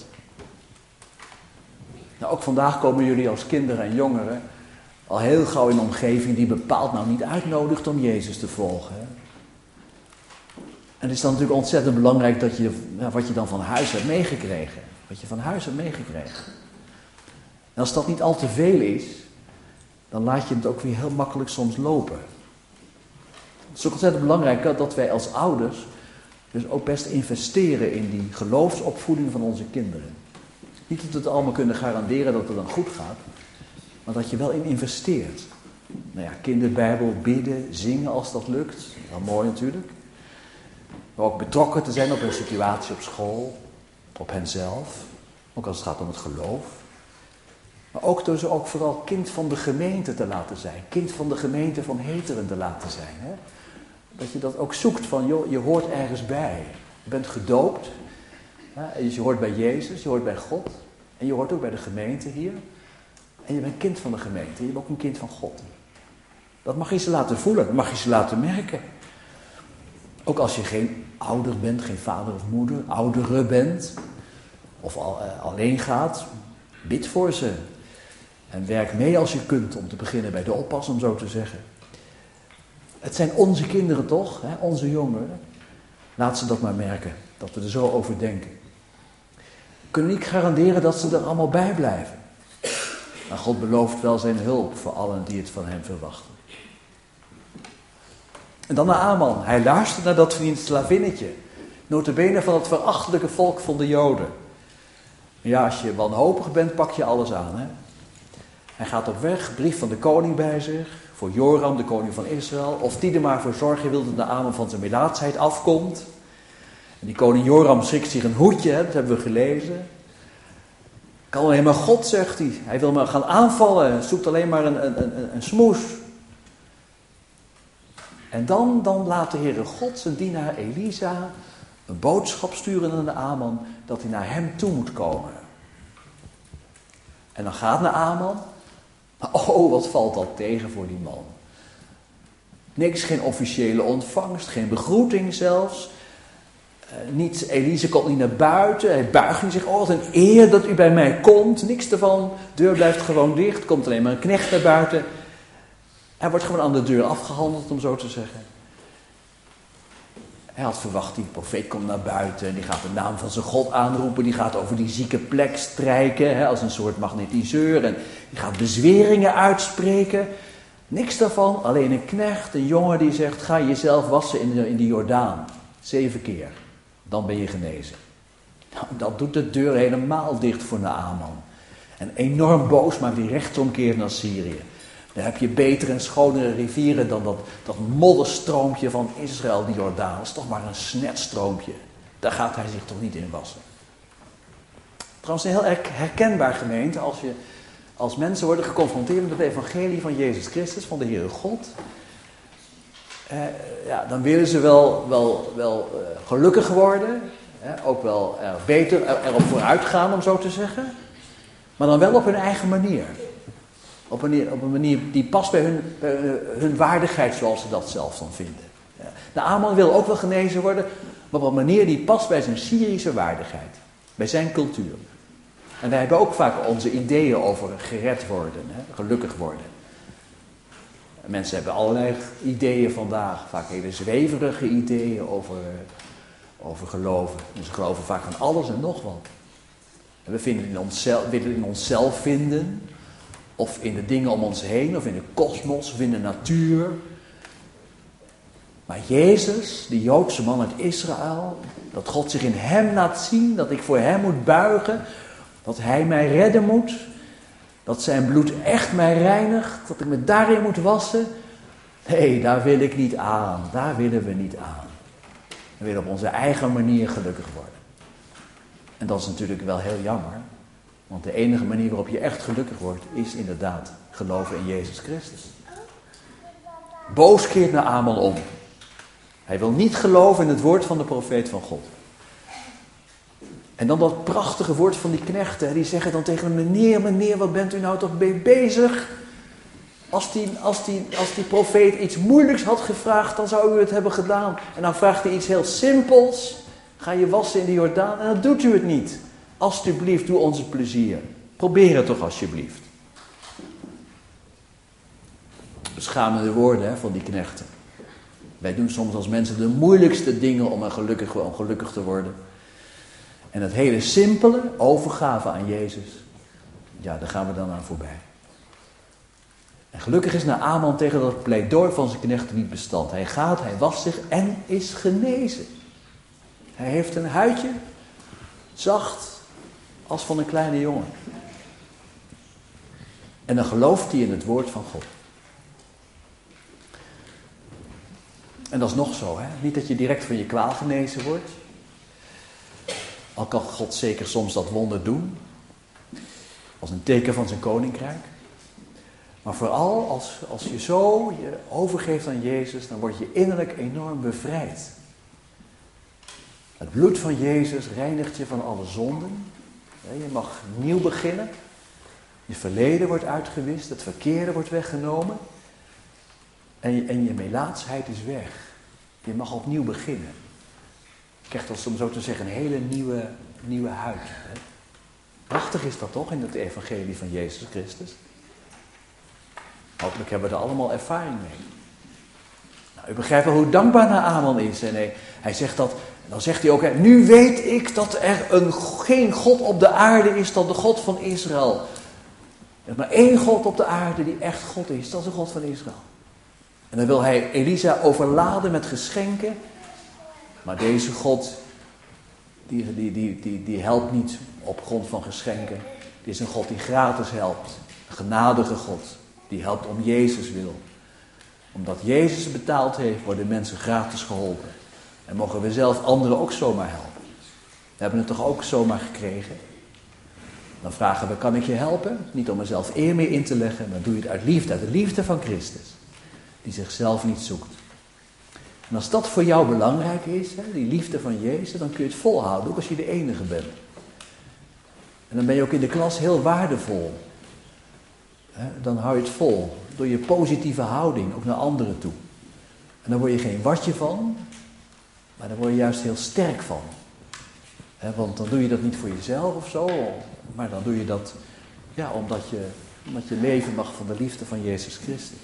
Nou, ook vandaag komen jullie als kinderen en jongeren al heel gauw in een omgeving die bepaald nou niet uitnodigt om Jezus te volgen. Hè? En het is dan natuurlijk ontzettend belangrijk dat je, ja, wat je dan van huis hebt meegekregen. Wat je van huis hebt meegekregen. En als dat niet al te veel is, dan laat je het ook weer heel makkelijk soms lopen. Het is ook ontzettend belangrijk dat wij als ouders dus ook best investeren in die geloofsopvoeding van onze kinderen. Niet dat we het allemaal kunnen garanderen dat het dan goed gaat, maar dat je wel in investeert. Nou ja, kinderbijbel, bidden, zingen als dat lukt. Wel mooi natuurlijk. Maar ook betrokken te zijn op hun situatie op school, op henzelf. Ook als het gaat om het geloof. Maar ook door ze ook vooral kind van de gemeente te laten zijn. Kind van de gemeente van Heteren te laten zijn. Hè? Dat je dat ook zoekt van, joh, je hoort ergens bij. Je bent gedoopt. Hè? Dus je hoort bij Jezus, je hoort bij God. En je hoort ook bij de gemeente hier. En je bent kind van de gemeente. Je bent ook een kind van God. Dat mag je ze laten voelen. Dat mag je ze laten merken. Ook als je geen ouder bent, geen vader of moeder, oudere bent, of al, uh, alleen gaat, bid voor ze. En werk mee als je kunt, om te beginnen bij de oppas, om zo te zeggen. Het zijn onze kinderen toch, hè? Onze jongeren. Laat ze dat maar merken, dat we er zo over denken. We kunnen niet garanderen dat ze er allemaal bij blijven. Maar God belooft wel zijn hulp voor allen die het van hem verwachten. En dan naar Aman. Hij luistert naar dat vriend slavinnetje. Nota bene van het verachtelijke volk van de Joden. Ja, als je wanhopig bent, pak je alles aan. Hè? Hij gaat op weg, brief van de koning bij zich. Voor Joram, de koning van Israël. Of die er maar voor zorgen wil dat de Aman van zijn melaatsheid afkomt. En die koning Joram schrikt zich een hoedje, hè? Dat hebben we gelezen. Kan alleen maar God, zegt hij. Hij wil maar gaan aanvallen. Zoekt alleen maar een, een, een, een smoes. En dan, dan laat de Heere God zijn dienaar Elisa een boodschap sturen aan de Aman dat hij naar hem toe moet komen. En dan gaat naar Aman. Maar oh, wat valt dat tegen voor die man. Niks, geen officiële ontvangst, geen begroeting zelfs. Uh, niet, Elisa komt niet naar buiten, hij buigt niet zich. Oh, wat een eer dat u bij mij komt. Niks ervan, de deur blijft gewoon dicht, komt alleen maar een knecht naar buiten. Hij wordt gewoon aan de deur afgehandeld, om zo te zeggen. Hij had verwacht, die profeet komt naar buiten en die gaat de naam van zijn God aanroepen. Die gaat over die zieke plek strijken, hè, als een soort magnetiseur. En die gaat bezweringen uitspreken. Niks daarvan, alleen een knecht, een jongen die zegt, ga jezelf wassen in de, in de Jordaan. Zeven keer, dan ben je genezen. Nou, dat doet de deur helemaal dicht voor Naaman. En enorm boos maakt hij rechtsomkeer naar Syrië. Dan heb je betere en schonere rivieren dan dat, dat modderstroompje van Israël, die Jordaan. Dat is toch maar een snetstroompje. Daar gaat hij zich toch niet in wassen. Trouwens, een heel herkenbaar gemeente als, je, als mensen worden geconfronteerd met het evangelie van Jezus Christus, van de Heere God. Eh, ja, dan willen ze wel, wel, wel uh, gelukkig worden. Eh, ook wel uh, beter er, erop vooruit gaan, om zo te zeggen. Maar dan wel op hun eigen manier. Op een, op een manier die past bij hun, bij hun waardigheid, zoals ze dat zelf dan vinden. Ja. De Aman wil ook wel genezen worden, maar op een manier die past bij zijn Syrische waardigheid. Bij zijn cultuur. En wij hebben ook vaak onze ideeën over gered worden, hè, gelukkig worden. En mensen hebben allerlei ideeën vandaag, vaak hele zweverige ideeën over, over geloven. En ze geloven vaak van alles en nog wat. En we vinden in onszelf, willen in onszelf vinden... Of in de dingen om ons heen, of in de kosmos, of in de natuur. Maar Jezus, die Joodse man uit Israël, dat God zich in hem laat zien, dat ik voor hem moet buigen, dat hij mij redden moet, dat zijn bloed echt mij reinigt, dat ik me daarin moet wassen. Nee, daar wil ik niet aan, daar willen we niet aan. We willen op onze eigen manier gelukkig worden. En dat is natuurlijk wel heel jammer. Want de enige manier waarop je echt gelukkig wordt, is inderdaad geloven in Jezus Christus. Boos keert naar Aman om. Hij wil niet geloven in het woord van de profeet van God. En dan dat prachtige woord van die knechten, die zeggen dan tegen hem, meneer, meneer, wat bent u nou toch mee bezig? Als die, als, die, als die profeet iets moeilijks had gevraagd, dan zou u het hebben gedaan. En dan vraagt hij iets heel simpels. Ga je wassen in de Jordaan en dan doet u het niet. Alsjeblieft, doe ons het plezier. Probeer het toch alsjeblieft. Beschamende woorden, hè, van die knechten. Wij doen soms als mensen de moeilijkste dingen om gelukkig, om gelukkig te worden. En het hele simpele, overgave aan Jezus, ja, daar gaan we dan aan voorbij. En gelukkig is Naaman tegen dat pleidooi van zijn knechten niet bestand. Hij gaat, hij wast zich en is genezen. Hij heeft een huidje, zacht, als van een kleine jongen. En dan gelooft hij in het woord van God. En dat is nog zo, hè? Niet dat je direct van je kwaal genezen wordt. Al kan God zeker soms dat wonder doen. Als een teken van zijn koninkrijk. Maar vooral als, als je zo je overgeeft aan Jezus, dan word je innerlijk enorm bevrijd. Het bloed van Jezus reinigt je van alle zonden. Je mag nieuw beginnen. Je verleden wordt uitgewist. Het verkeerde wordt weggenomen. En je, en je melaatsheid is weg. Je mag opnieuw beginnen. Je krijgt als, om zo te zeggen, een hele nieuwe, nieuwe huid. Hè? Prachtig is dat toch in het evangelie van Jezus Christus? Hopelijk hebben we er allemaal ervaring mee. Nou, u begrijpt wel hoe dankbaar Naaman is. En hij, hij zegt dat, en dan zegt hij ook, hè, nu weet ik dat er een, geen God op de aarde is dan de God van Israël. Er is maar één God op de aarde die echt God is, dat is de God van Israël. En dan wil hij Elisa overladen met geschenken. Maar deze God, die, die, die, die, die helpt niet op grond van geschenken. Dit is een God die gratis helpt. Een genadige God, die helpt om Jezus wil. Omdat Jezus het betaald heeft, worden mensen gratis geholpen. En mogen we zelf anderen ook zomaar helpen. We hebben het toch ook zomaar gekregen? Dan vragen we, kan ik je helpen? Niet om mezelf eer meer in te leggen, maar doe je het uit liefde, uit de liefde van Christus. Die zichzelf niet zoekt. En als dat voor jou belangrijk is, hè, die liefde van Jezus, dan kun je het volhouden, ook als je de enige bent. En dan ben je ook in de klas heel waardevol. Hè, dan hou je het vol, door je positieve houding, ook naar anderen toe. En dan word je geen watje van, maar daar word je juist heel sterk van. He, want dan doe je dat niet voor jezelf of zo, maar dan doe je dat ja, omdat, je, omdat je leven mag van de liefde van Jezus Christus.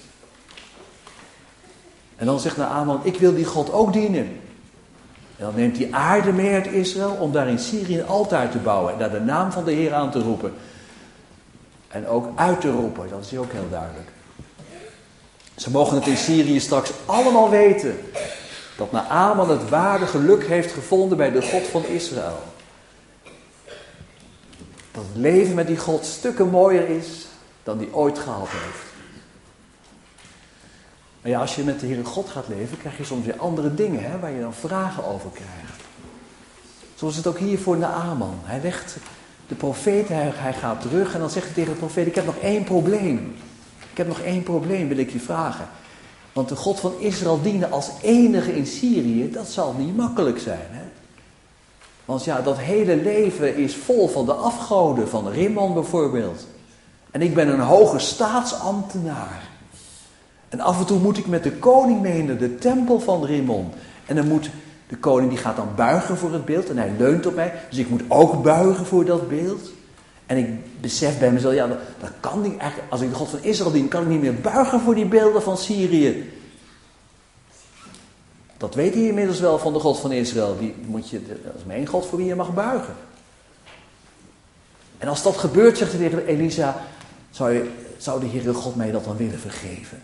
En dan zegt Naaman, ik wil die God ook dienen. En dan neemt hij aarde mee uit Israël om daar in Syrië een altaar te bouwen en daar de naam van de Heer aan te roepen. En ook uit te roepen, dat is hier ook heel duidelijk. Ze mogen het in Syrië straks allemaal weten. Dat Naaman het ware geluk heeft gevonden bij de God van Israël. Dat het leven met die God stukken mooier is dan die ooit gehad heeft. Maar ja, als je met de Heere God gaat leven, krijg je soms weer andere dingen, hè, waar je dan vragen over krijgt. Zoals het ook hier voor Naaman. Hij legt de profeet, hij, hij gaat terug en dan zegt hij tegen de profeet, ik heb nog één probleem. Ik heb nog één probleem, wil ik je vragen. Want de God van Israël dienen als enige in Syrië, dat zal niet makkelijk zijn. Hè? Want ja, dat hele leven is vol van de afgoden, van Rimmon bijvoorbeeld. En ik ben een hoge staatsambtenaar. En af en toe moet ik met de koning mee naar de tempel van Rimmon. En dan moet de koning, die gaat dan buigen voor het beeld en hij leunt op mij. Dus ik moet ook buigen voor dat beeld. En ik besef bij mezelf, ja, dat, dat kan niet eigenlijk. Als ik de God van Israël dien, kan ik niet meer buigen voor die beelden van Syrië. Dat weet hij inmiddels wel van de God van Israël. Die moet je, dat is mijn God voor wie je mag buigen. En als dat gebeurt, zegt hij tegen Elisa, zou, je, zou de Heere God mij dat dan willen vergeven?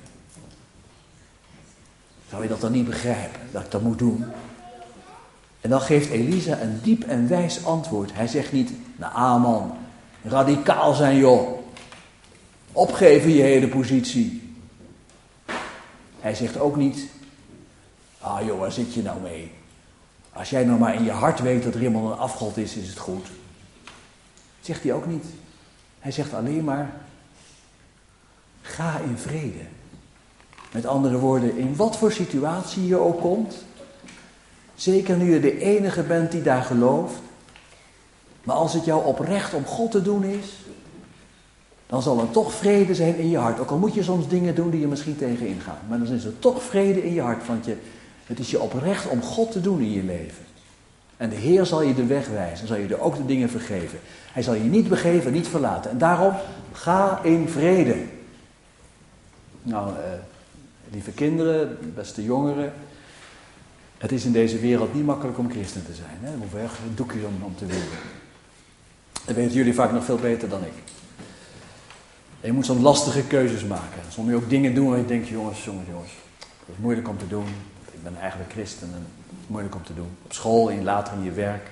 Zou je dat dan niet begrijpen, dat ik dat moet doen? En dan geeft Elisa een diep en wijs antwoord. Hij zegt niet, Naaman, radicaal zijn joh. Opgeven je hele positie. Hij zegt ook niet, ah joh, waar zit je nou mee? Als jij nou maar in je hart weet dat Rimmon een afgod is, is het goed. Dat zegt hij ook niet. Hij zegt alleen maar, ga in vrede. Met andere woorden, in wat voor situatie je ook komt, zeker nu je de enige bent die daar gelooft, maar als het jou oprecht om God te doen is, dan zal er toch vrede zijn in je hart. Ook al moet je soms dingen doen die je misschien tegenin gaan, maar dan is er toch vrede in je hart, want je, het is je oprecht om God te doen in je leven. En de Heer zal je de weg wijzen, zal je er ook de dingen vergeven. Hij zal je niet begeven, niet verlaten. En daarom, ga in vrede. Nou, eh, lieve kinderen, beste jongeren, het is in deze wereld niet makkelijk om christen te zijn. Hè? We hoeven echt een doekje om, om te winnen. Dat weten jullie vaak nog veel beter dan ik. En je moet soms lastige keuzes maken. Soms moet je ook dingen doen waar je denkt, jongens, jongens, jongens, dat is moeilijk om te doen. Ik ben eigenlijk christen en het is moeilijk om te doen. Op school en later in je werk.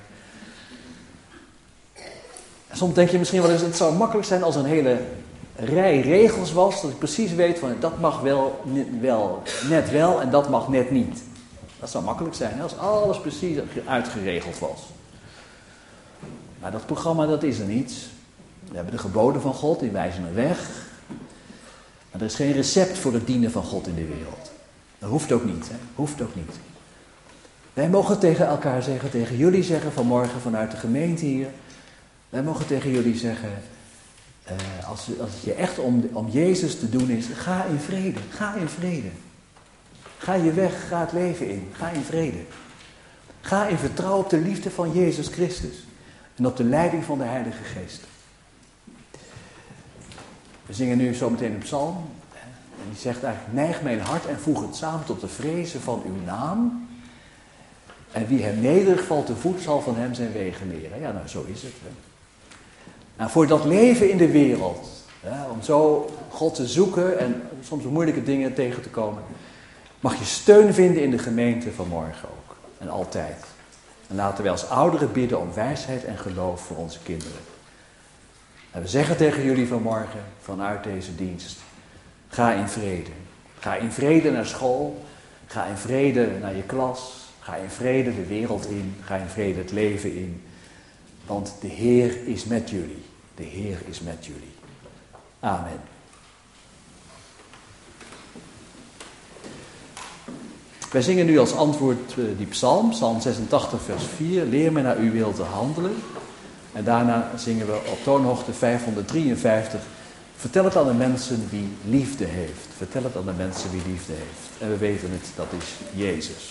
En soms denk je misschien wel eens, het zou makkelijk zijn als er een hele rij regels was, dat ik precies weet van dat mag wel, net wel, net wel en dat mag net niet. Dat zou makkelijk zijn, hè, als alles precies uitgeregeld was. Maar dat programma, dat is er niet. We hebben de geboden van God, die wijzen een weg. Maar er is geen recept voor het dienen van God in de wereld. Dat hoeft ook niet, hè? Hoeft ook niet. Wij mogen tegen elkaar zeggen, tegen jullie zeggen vanmorgen vanuit de gemeente hier. Wij mogen tegen jullie zeggen, uh, als, als het je echt om, om Jezus te doen is, ga in vrede. Ga in vrede. Ga Ga je weg, ga het leven in. Ga in vrede. Ga in vertrouwen op de liefde van Jezus Christus. En op de leiding van de Heilige Geest. We zingen nu zo meteen een psalm. En die zegt eigenlijk, neig mijn hart en voeg het samen tot de vrezen van uw naam. En wie hem nederig valt te voet, zal van hem zijn wegen leren. Ja, nou, zo is het. Hè. Nou, voor dat leven in de wereld, hè, om zo God te zoeken en soms moeilijke dingen tegen te komen, mag je steun vinden in de gemeente van morgen ook. En altijd. En laten wij als ouderen bidden om wijsheid en geloof voor onze kinderen. En we zeggen tegen jullie vanmorgen, vanuit deze dienst, ga in vrede. Ga in vrede naar school. Ga in vrede naar je klas. Ga in vrede de wereld in. Ga in vrede het leven in. Want de Heer is met jullie. De Heer is met jullie. Amen. Wij zingen nu als antwoord die psalm, psalm zesentachtig vers vier. Leer me naar uw wil te handelen. En daarna zingen we op toonhoogte vijfhonderddrieënvijftig. Vertel het aan de mensen wie liefde heeft. Vertel het aan de mensen wie liefde heeft. En we weten het, dat is Jezus.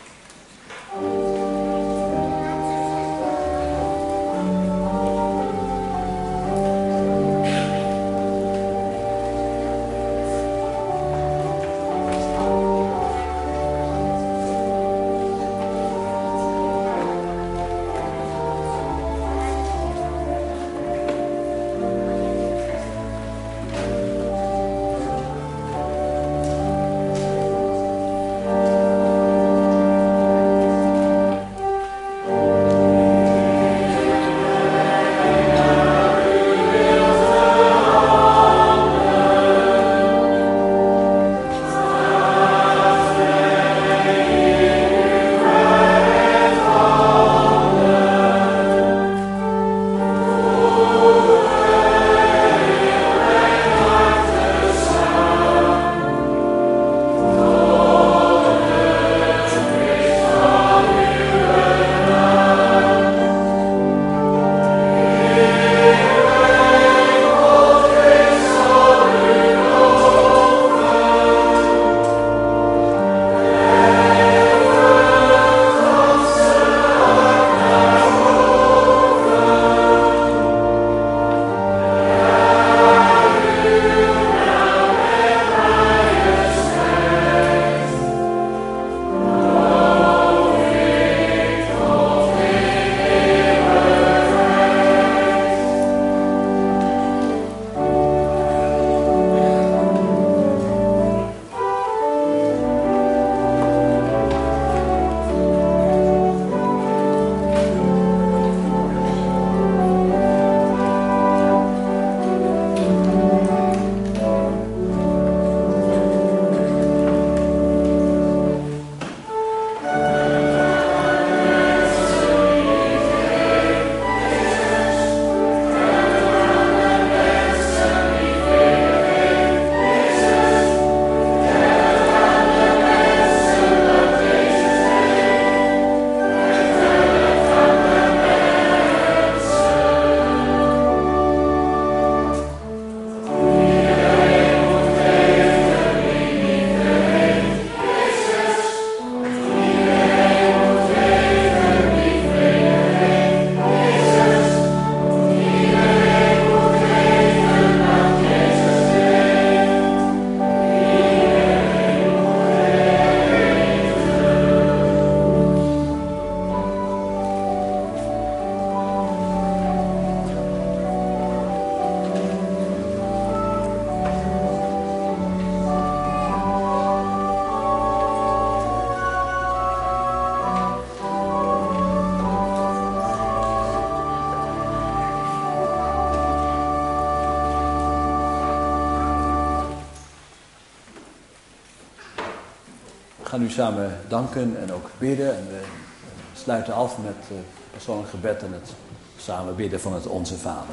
We gaan nu samen danken en ook bidden. En we sluiten af met uh, persoonlijk gebed en het samen bidden van het Onze Vader.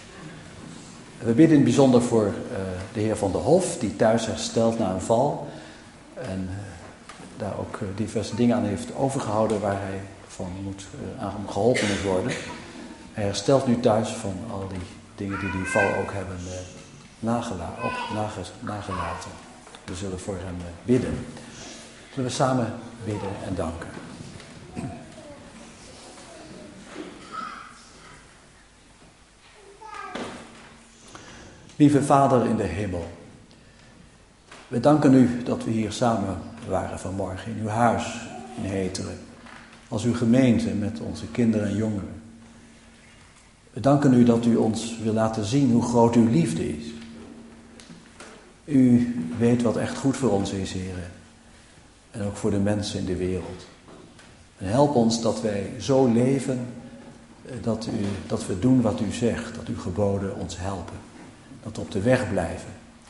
We bidden in het bijzonder voor uh, de heer Van der Hof, die thuis herstelt na een val. En uh, daar ook uh, diverse dingen aan heeft overgehouden waar hij van moet, uh, aan geholpen moet worden. Hij herstelt nu thuis van al die dingen die die val ook hebben uh, nagela- op, nage- nagelaten. We zullen voor hem uh, bidden. Zullen we samen bidden en danken. Lieve Vader in de hemel, we danken u dat we hier samen waren vanmorgen in uw huis in Heteren, als uw gemeente met onze kinderen en jongeren. We danken u dat u ons wil laten zien hoe groot uw liefde is. U weet wat echt goed voor ons is, Heer, en ook voor de mensen in de wereld. En help ons dat wij zo leven dat, u, dat we doen wat u zegt, dat uw geboden ons helpen. Dat we op de weg blijven.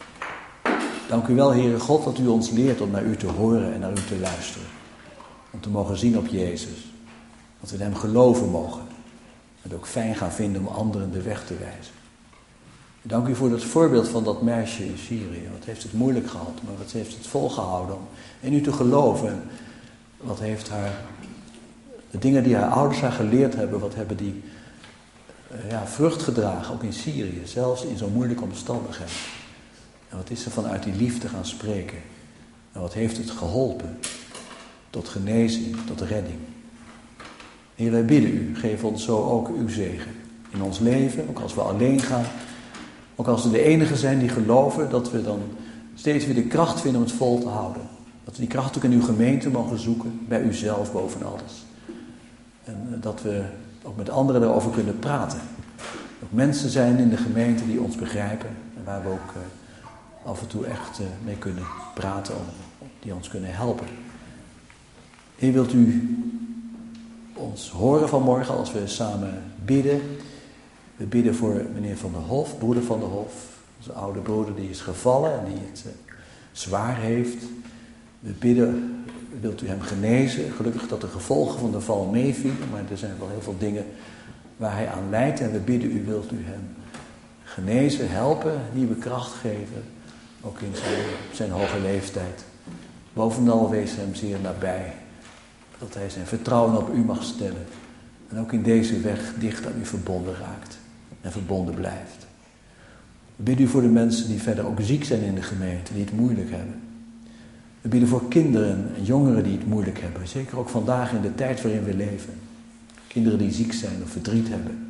Dank u wel, Heere God, dat u ons leert om naar u te horen en naar u te luisteren. Om te mogen zien op Jezus. Dat we in hem geloven mogen. En het ook fijn gaan vinden om anderen de weg te wijzen. Dank u voor het voorbeeld van dat meisje in Syrië. Wat heeft het moeilijk gehad, maar wat heeft het volgehouden om in u te geloven. En wat heeft haar, de dingen die haar ouders haar geleerd hebben, wat hebben die ja, vrucht gedragen, ook in Syrië, zelfs in zo'n moeilijke omstandigheden. En wat is er vanuit die liefde gaan spreken? En wat heeft het geholpen tot genezing, tot redding? Heer, wij bidden u, geef ons zo ook uw zegen in ons leven, ook als we alleen gaan. Ook als we de enige zijn die geloven, dat we dan steeds weer de kracht vinden om het vol te houden. Dat we die kracht ook in uw gemeente mogen zoeken, bij u zelf boven alles. En dat we ook met anderen daarover kunnen praten. Ook mensen zijn in de gemeente die ons begrijpen en waar we ook uh, af en toe echt uh, mee kunnen praten, die ons kunnen helpen. Heer, wilt u ons horen vanmorgen als we samen bidden? We bidden voor meneer Van der Hof, broeder Van der Hof, onze oude broeder die is gevallen en die het uh, zwaar heeft. We bidden, wilt u hem genezen? Gelukkig dat de gevolgen van de val meevielen, maar er zijn wel heel veel dingen waar hij aan lijdt. En we bidden u, wilt u hem genezen, helpen, nieuwe kracht geven, ook in zijn, zijn hoge leeftijd. Bovenal wees hem zeer nabij, dat hij zijn vertrouwen op u mag stellen. En ook in deze weg dicht aan u verbonden raakt en verbonden blijft. We bidden u voor de mensen die verder ook ziek zijn in de gemeente, die het moeilijk hebben. We bidden voor kinderen en jongeren die het moeilijk hebben. Zeker ook vandaag in de tijd waarin we leven. Kinderen die ziek zijn of verdriet hebben.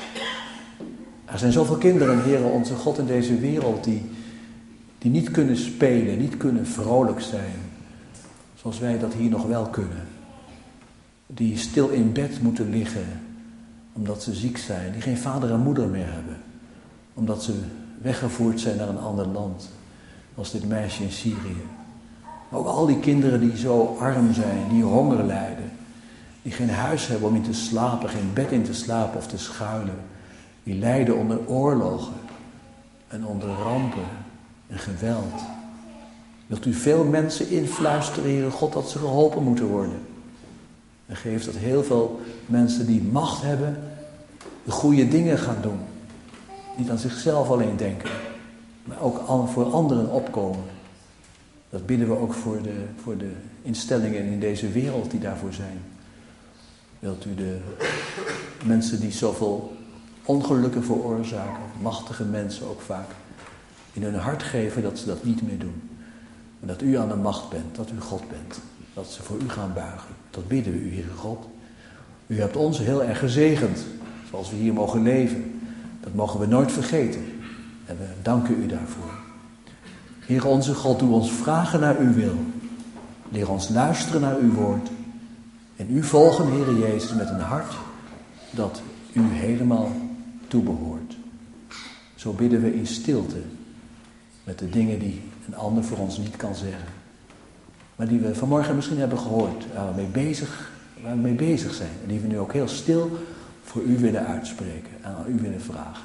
Er zijn zoveel kinderen, Heere, onze God, in deze wereld die, die niet kunnen spelen, niet kunnen vrolijk zijn. Zoals wij dat hier nog wel kunnen. Die stil in bed moeten liggen omdat ze ziek zijn. Die geen vader en moeder meer hebben. Omdat ze weggevoerd zijn naar een ander land. Als dit meisje in Syrië. Maar ook al die kinderen die zo arm zijn, die honger lijden. Die geen huis hebben om in te slapen, geen bed in te slapen of te schuilen. Die lijden onder oorlogen en onder rampen en geweld. Wilt u veel mensen influisteren, Heere God, dat ze geholpen moeten worden. En geeft dat heel veel mensen die macht hebben, de goede dingen gaan doen. Niet aan zichzelf alleen denken, maar ook voor anderen opkomen. Dat bidden we ook voor de, voor de instellingen in deze wereld die daarvoor zijn. Wilt u de mensen die zoveel ongelukken veroorzaken, machtige mensen ook vaak, in hun hart geven dat ze dat niet meer doen. Maar dat u aan de macht bent, dat u God bent. Dat ze voor u gaan buigen. Dat bidden we u, Heere God. U hebt ons heel erg gezegend, zoals we hier mogen leven. Dat mogen we nooit vergeten. En we danken u daarvoor. Heere onze God, doe ons vragen naar uw wil. Leer ons luisteren naar uw woord. En u volgen, Heere Jezus, met een hart dat u helemaal toebehoort. Zo bidden we in stilte. Met de dingen die een ander voor ons niet kan zeggen. Maar die we vanmorgen misschien hebben gehoord. Waar we mee bezig, waar we mee bezig zijn. En die we nu ook heel stil voor u willen uitspreken. En aan u willen vragen.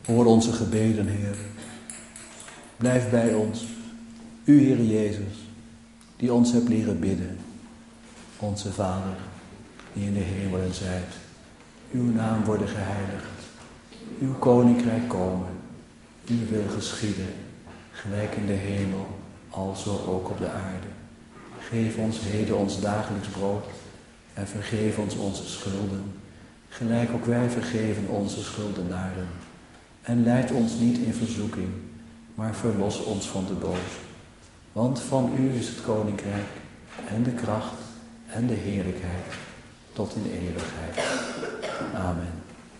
Hoor onze gebeden, Heer. Blijf bij ons. U, Heer Jezus, die ons hebt leren bidden. Onze Vader, die in de hemelen zijt. Uw naam worden geheiligd. Uw koninkrijk komen. Uw wil geschieden. Gelijk in de hemel, alzo ook op de aarde. Geef ons heden ons dagelijks brood. En vergeef ons onze schulden. Gelijk ook wij vergeven onze schuldenaren. En leid ons niet in verzoeking, maar verlos ons van de boos. Want van u is het koninkrijk en de kracht en de heerlijkheid tot in eeuwigheid. Amen.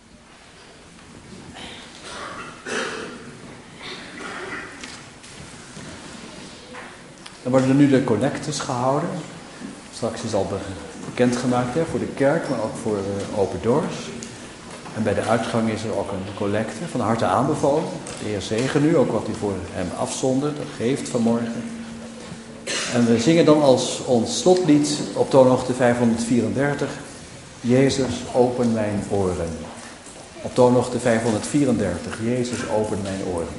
Dan worden er nu de collectes gehouden. Straks is al bekendgemaakt hè, voor de kerk, maar ook voor uh, Open Doors. En bij de uitgang is er ook een collecte, van harte aanbevolen. De Heer zegen u, ook wat u voor hem afzondert, geeft vanmorgen. En we zingen dan als ons slotlied op toonhoogte vijfhonderdvierendertig, Jezus, open mijn oren. Op toonhoogte vijfhonderdvierendertig, Jezus, open mijn oren.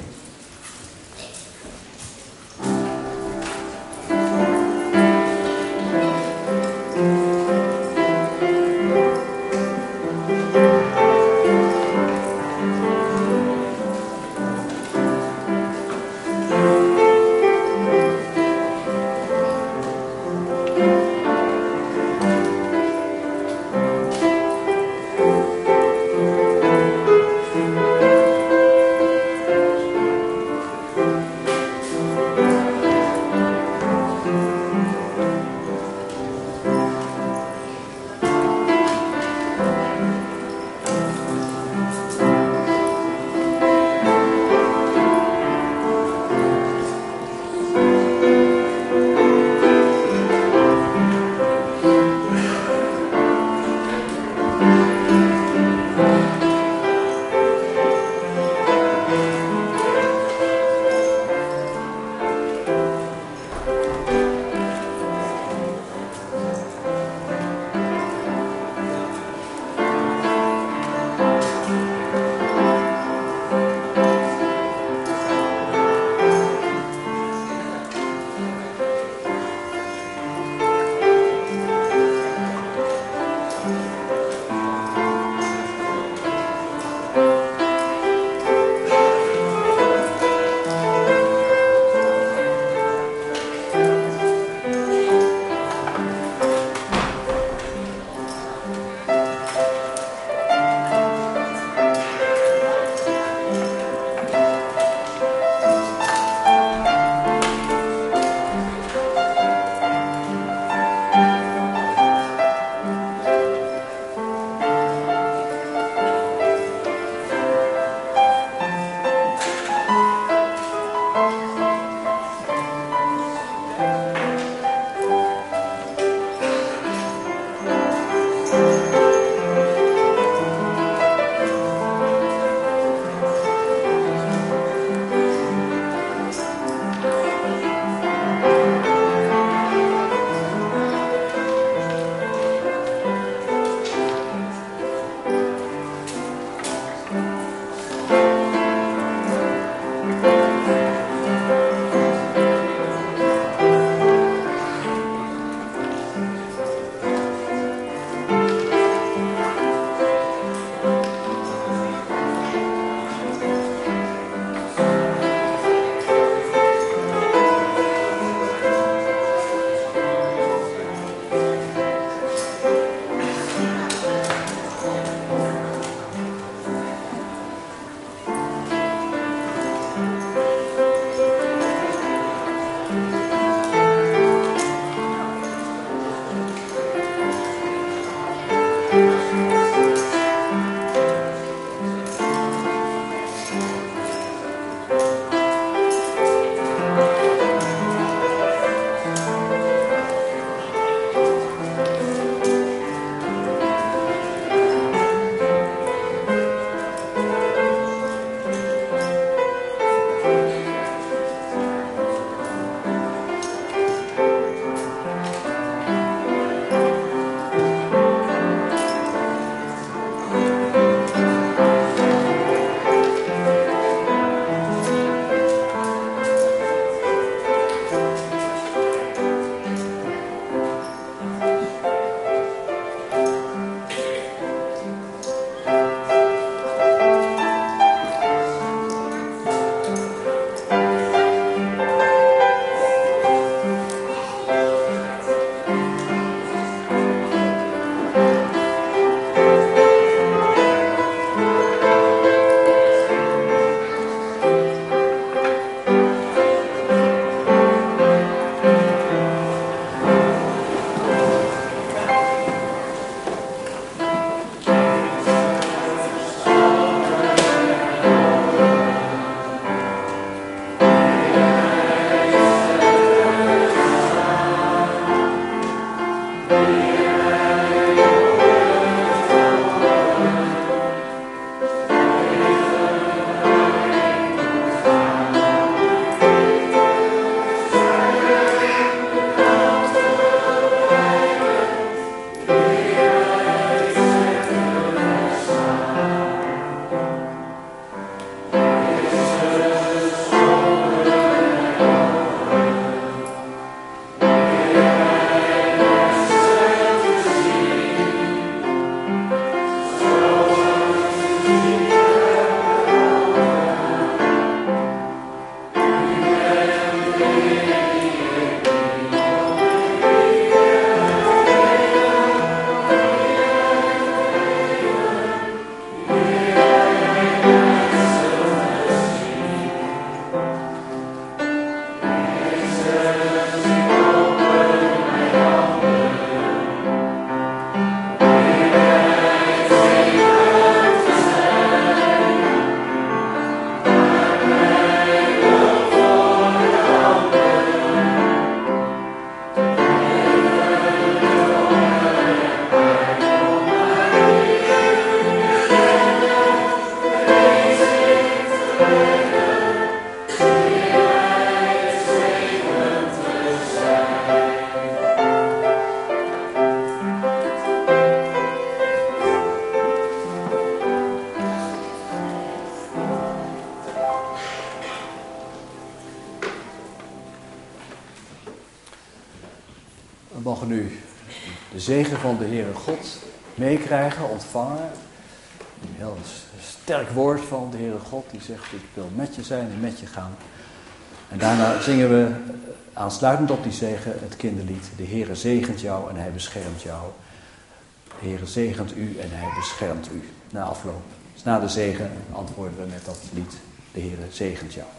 nu de zegen van de Heere God meekrijgen, ontvangen. Een heel sterk woord van de Heere God die zegt, ik wil met je zijn en met je gaan. En daarna zingen we aansluitend op die zegen het kinderlied. De Heere zegent jou en hij beschermt jou. De Heere zegent u en hij beschermt u. Na afloop, dus na de zegen antwoorden we met dat lied. De Heere zegent jou.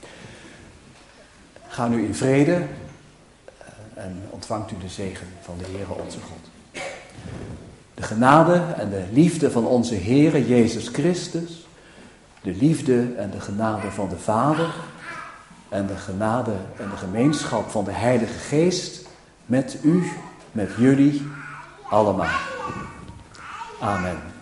Ga nu in vrede en ontvangt u de zegen van de Heere onze God. De genade en de liefde van onze Heere Jezus Christus, de liefde en de genade van de Vader en de genade en de gemeenschap van de Heilige Geest met u, met jullie allemaal. Amen.